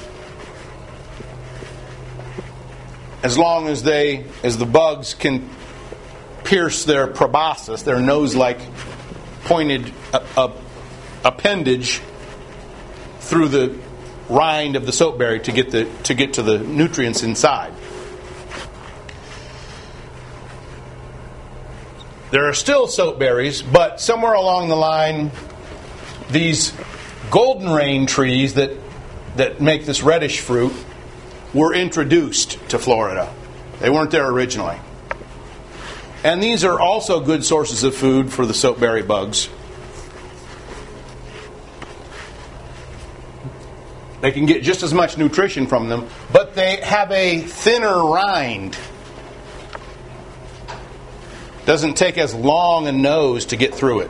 as long as the bugs can pierce their proboscis, their nose-like pointed appendage, through the rind of the soapberry to get to the nutrients inside. There are still soapberries, but somewhere along the line, these golden rain trees that make this reddish fruit were introduced to Florida. They weren't there originally. And these are also good sources of food for the soapberry bugs. They can get just as much nutrition from them, but they have a thinner rind. Doesn't take as long a nose to get through it.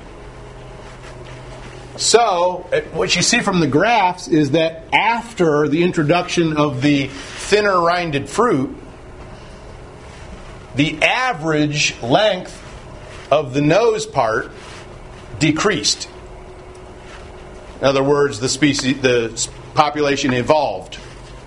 So, what you see from the graphs is that after the introduction of the thinner rinded fruit, the average length of the nose part decreased. In other words, the population evolved.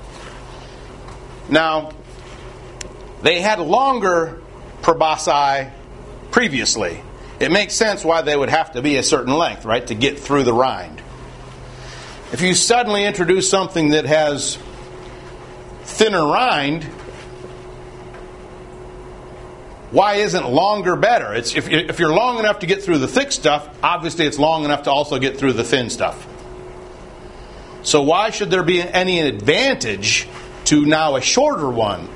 Now, they had longer proboscis previously. It makes sense why they would have to be a certain length, right, to get through the rind. If you suddenly introduce something that has thinner rind, why isn't longer better? If you're long enough to get through the thick stuff, obviously it's long enough to also get through the thin stuff. So why should there be any advantage to now a shorter one?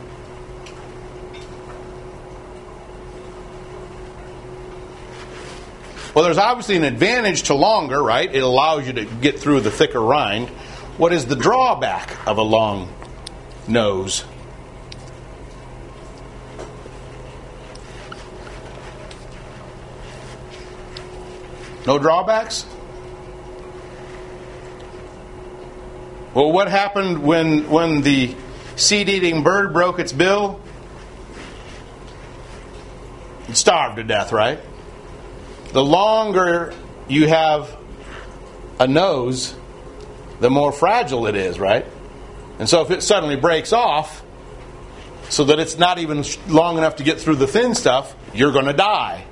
Well, there's obviously an advantage to longer, right? It allows you to get through the thicker rind. What is the drawback of a long nose? No drawbacks? Well, what happened when the seed-eating bird broke its bill? It starved to death, right? The longer you have a nose, the more fragile it is, right? And so if it suddenly breaks off, so that it's not even long enough to get through the thin stuff, you're going to die.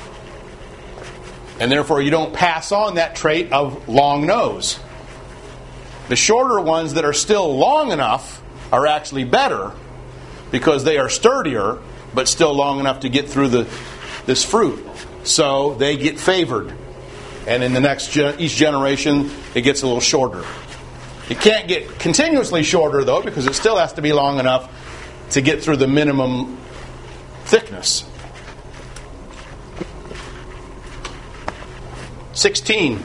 And therefore you don't pass on that trait of long nose. The shorter ones that are still long enough are actually better because they are sturdier, but still long enough to get through this fruit. So they get favored. And in the next each generation, it gets a little shorter. It can't get continuously shorter, though, because it still has to be long enough to get through the minimum thickness. 16.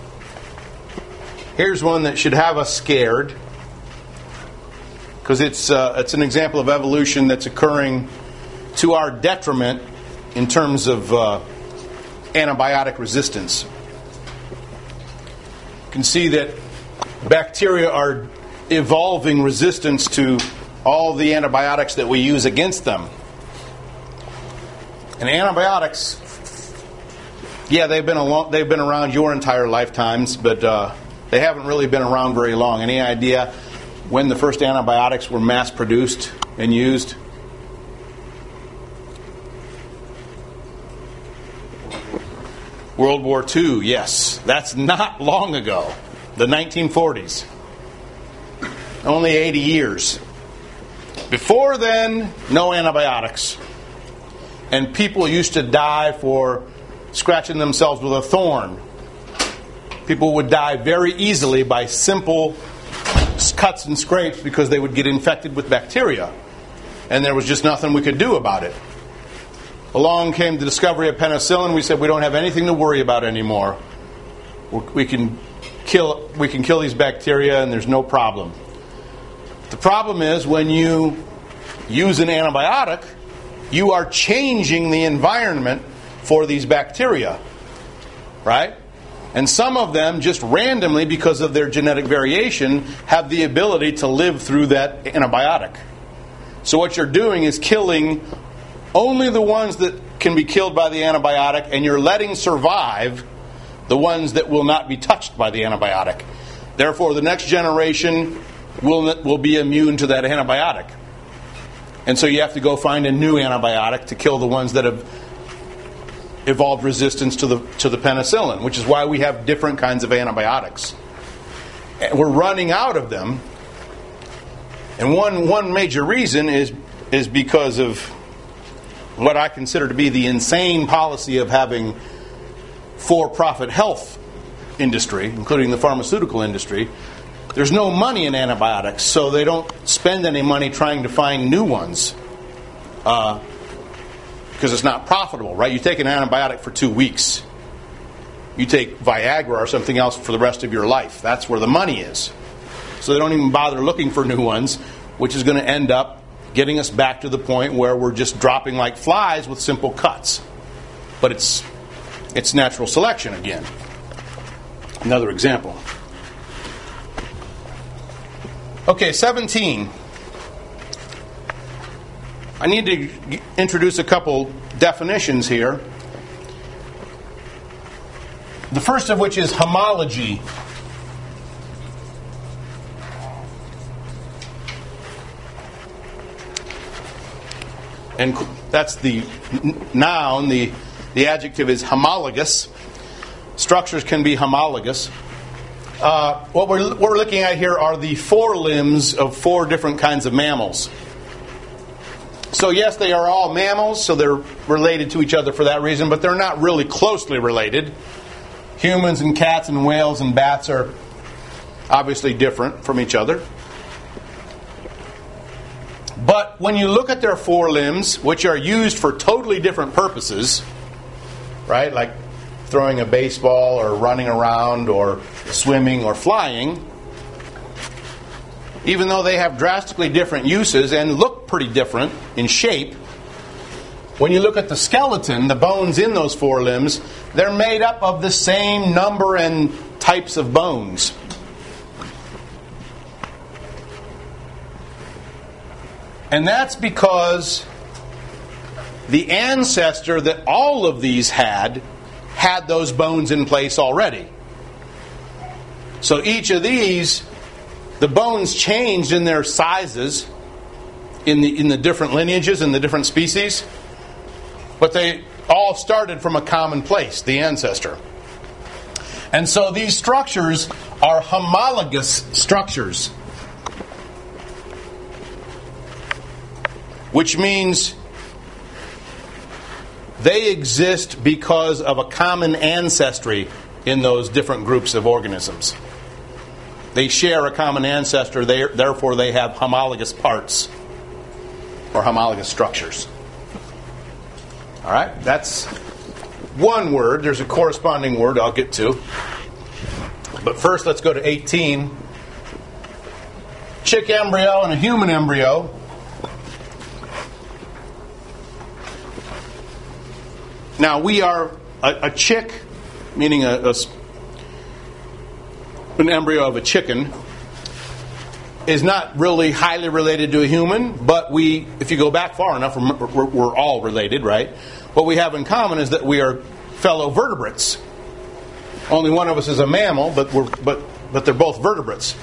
Here's one that should have us scared, because it's an example of evolution that's occurring to our detriment in terms of antibiotic resistance. You can see that bacteria are evolving resistance to all the antibiotics that we use against them. And antibiotics, yeah, they've been around your entire lifetimes, but they haven't really been around very long. Any idea when the first antibiotics were mass produced and used? World War II, yes. That's not long ago. The 1940s. Only 80 years. Before then, no antibiotics. And people used to die for scratching themselves with a thorn. People would die very easily by simple cuts and scrapes because they would get infected with bacteria. And there was just nothing we could do about it. Along came the discovery of penicillin. We said we don't have anything to worry about anymore. We can kill these bacteria and there's no problem. The problem is when you use an antibiotic, you are changing the environment for these bacteria, right? And some of them just randomly, because of their genetic variation, have the ability to live through that antibiotic. So what you're doing is killing only the ones that can be killed by the antibiotic, and you're letting survive the ones that will not be touched by the antibiotic. Therefore, the next generation will be immune to that antibiotic. And so you have to go find a new antibiotic to kill the ones that have evolved resistance to the penicillin, which is why we have different kinds of antibiotics. And we're running out of them. And one major reason is because of what I consider to be the insane policy of having for-profit health industry, including the pharmaceutical industry. There's no money in antibiotics, so they don't spend any money trying to find new ones because it's not profitable, right? You take an antibiotic for 2 weeks. You take Viagra or something else for the rest of your life. That's where the money is. So they don't even bother looking for new ones, which is going to end up getting us back to the point where we're just dropping like flies with simple cuts. But it's natural selection again. Another example. Okay, 17. I need to introduce a couple definitions here. The first of which is homology. And that's the noun. The adjective is homologous. Structures can be homologous. What we're looking at here are the forelimbs of 4 different kinds of mammals. So yes, they are all mammals, so they're related to each other for that reason, but they're not really closely related. Humans and cats and whales and bats are obviously different from each other. But when you look at their forelimbs, which are used for totally different purposes, right, like throwing a baseball or running around or swimming or flying, even though they have drastically different uses and look pretty different in shape, when you look at the skeleton, the bones in those forelimbs, they're made up of the same number and types of bones. And that's because the ancestor that all of these had those bones in place already. So each of these, the bones changed in their sizes in the different lineages and the different species, but they all started from a common place, the ancestor. And so these structures are homologous structures, which means they exist because of a common ancestry in those different groups of organisms. They share a common ancestor, therefore they have homologous parts or homologous structures. All right, that's one word. There's a corresponding word I'll get to. But first, let's go to 18. Chick embryo and a human embryo. Now, we are a chick, meaning an embryo of a chicken, is not really highly related to a human, but if you go back far enough, we're all related, right? What we have in common is that we are fellow vertebrates. Only one of us is a mammal, but they're both vertebrates.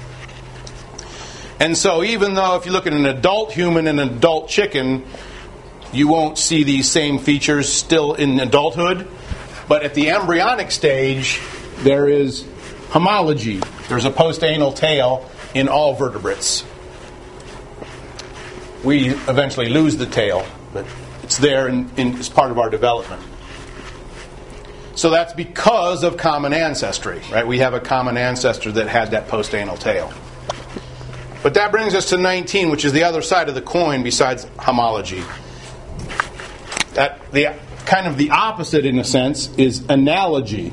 And so even though if you look at an adult human and an adult chicken, you won't see these same features still in adulthood, but at the embryonic stage, there is homology. There's a postanal tail in all vertebrates. We eventually lose the tail, but it's there as part of our development. So that's because of common ancestry, right? We have a common ancestor that had that postanal tail. But that brings us to 19, which is the other side of the coin besides homology. The kind of the opposite, in a sense, is analogy.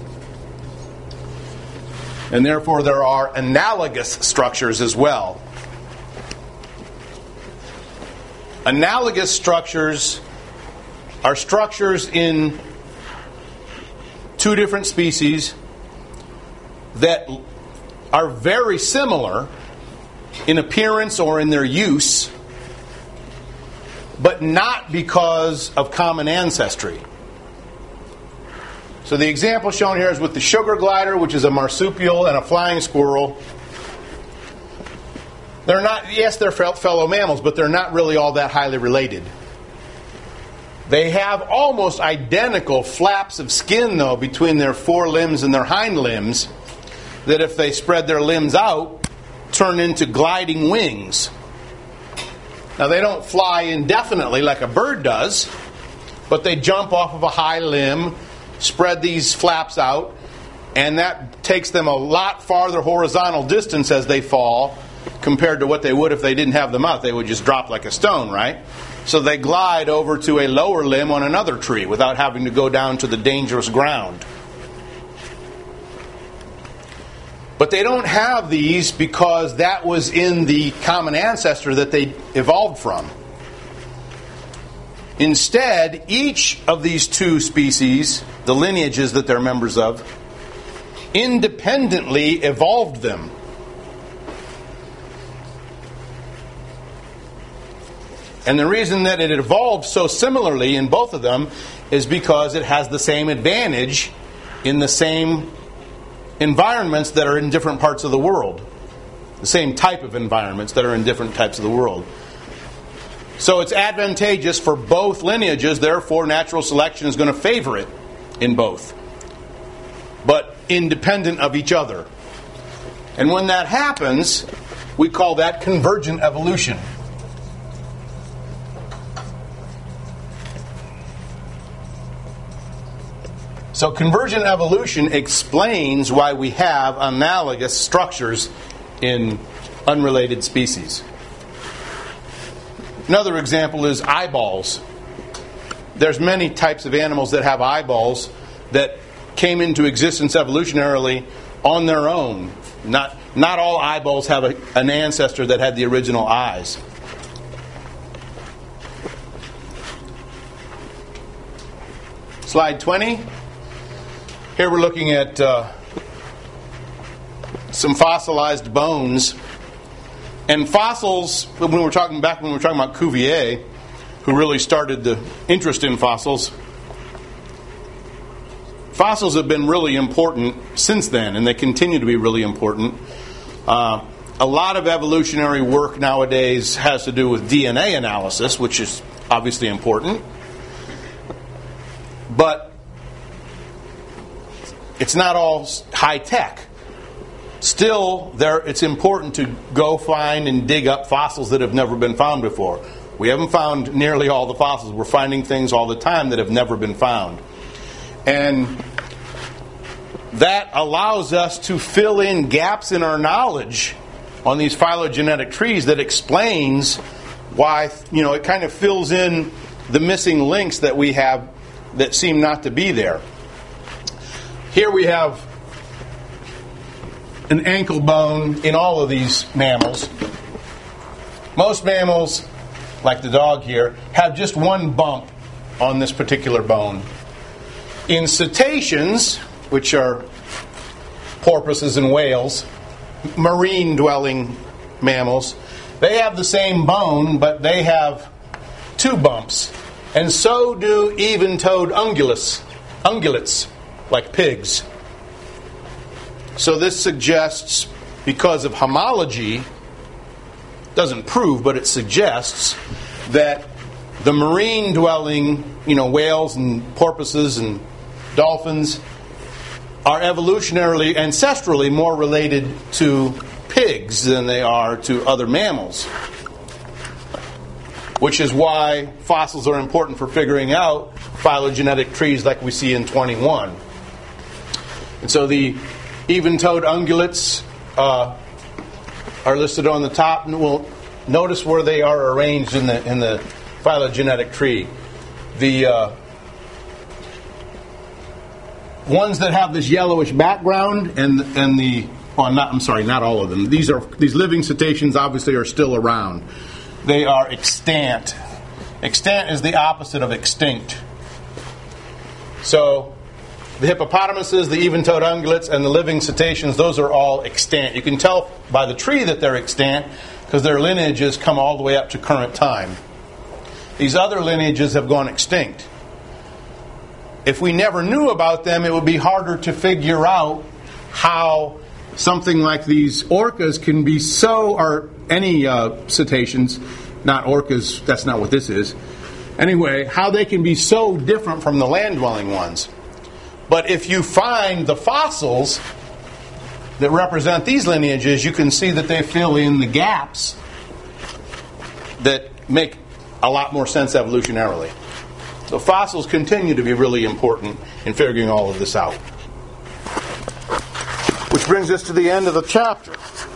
And therefore there are analogous structures as well. Analogous structures are structures in 2 different species that are very similar in appearance or in their use, but not because of common ancestry. So the example shown here is with the sugar glider, which is a marsupial, and a flying squirrel. They're not, yes, they're fellow mammals, but they're not really all that highly related. They have almost identical flaps of skin, though, between their forelimbs and their hind limbs, that if they spread their limbs out, turn into gliding wings. Now, they don't fly indefinitely like a bird does, but they jump off of a high limb, spread these flaps out, and that takes them a lot farther horizontal distance as they fall compared to what they would if they didn't have them out. They would just drop like a stone, right? So they glide over to a lower limb on another tree without having to go down to the dangerous ground. But they don't have these because that was in the common ancestor that they evolved from. Instead, each of these 2 species, the lineages that they're members of, independently evolved them. And the reason that it evolved so similarly in both of them is because it has the same advantage in the same environments that are in different parts of the world. The same type of environments that are in different types of the world. So it's advantageous for both lineages, therefore natural selection is going to favor it in both. But independent of each other. And when that happens, we call that convergent evolution. So convergent evolution explains why we have analogous structures in unrelated species. Another example is eyeballs. There's many types of animals that have eyeballs that came into existence evolutionarily on their own. Not all eyeballs have an ancestor that had the original eyes. Slide 20. Here we're looking at some fossilized bones. And fossils, when we were talking about Cuvier, who really started the interest in fossils, fossils have been really important since then, and they continue to be really important. A lot of evolutionary work nowadays has to do with DNA analysis, which is obviously important. But it's not all high tech. Still, it's important to go find and dig up fossils that have never been found before. We haven't found nearly all the fossils. We're finding things all the time that have never been found. And that allows us to fill in gaps in our knowledge on these phylogenetic trees that explains why, it kind of fills in the missing links that we have that seem not to be there. Here we have an ankle bone in all of these mammals. Most mammals, like the dog here, have just one bump on this particular bone. In cetaceans, which are porpoises and whales, marine-dwelling mammals, they have the same bone, but they have two bumps. And so do even-toed ungulates, like pigs. So this suggests, because of homology, doesn't prove, but it suggests that the marine-dwelling, whales and porpoises and dolphins are evolutionarily, ancestrally more related to pigs than they are to other mammals. Which is why fossils are important for figuring out phylogenetic trees like we see in 21. And so the even-toed ungulates are listed on the top, and we'll notice where they are arranged in the phylogenetic tree. The ones that have this yellowish background not all of them. These living cetaceans obviously are still around. They are extant. Extant is the opposite of extinct. So the hippopotamuses, the even-toed ungulates, and the living cetaceans, those are all extant. You can tell by the tree that they're extant because their lineages come all the way up to current time. These other lineages have gone extinct. If we never knew about them, it would be harder to figure out how something like these orcas can be or any cetaceans, not orcas, that's not what this is. Anyway, how they can be so different from the land-dwelling ones. But if you find the fossils that represent these lineages, you can see that they fill in the gaps that make a lot more sense evolutionarily. So fossils continue to be really important in figuring all of this out. Which brings us to the end of the chapter.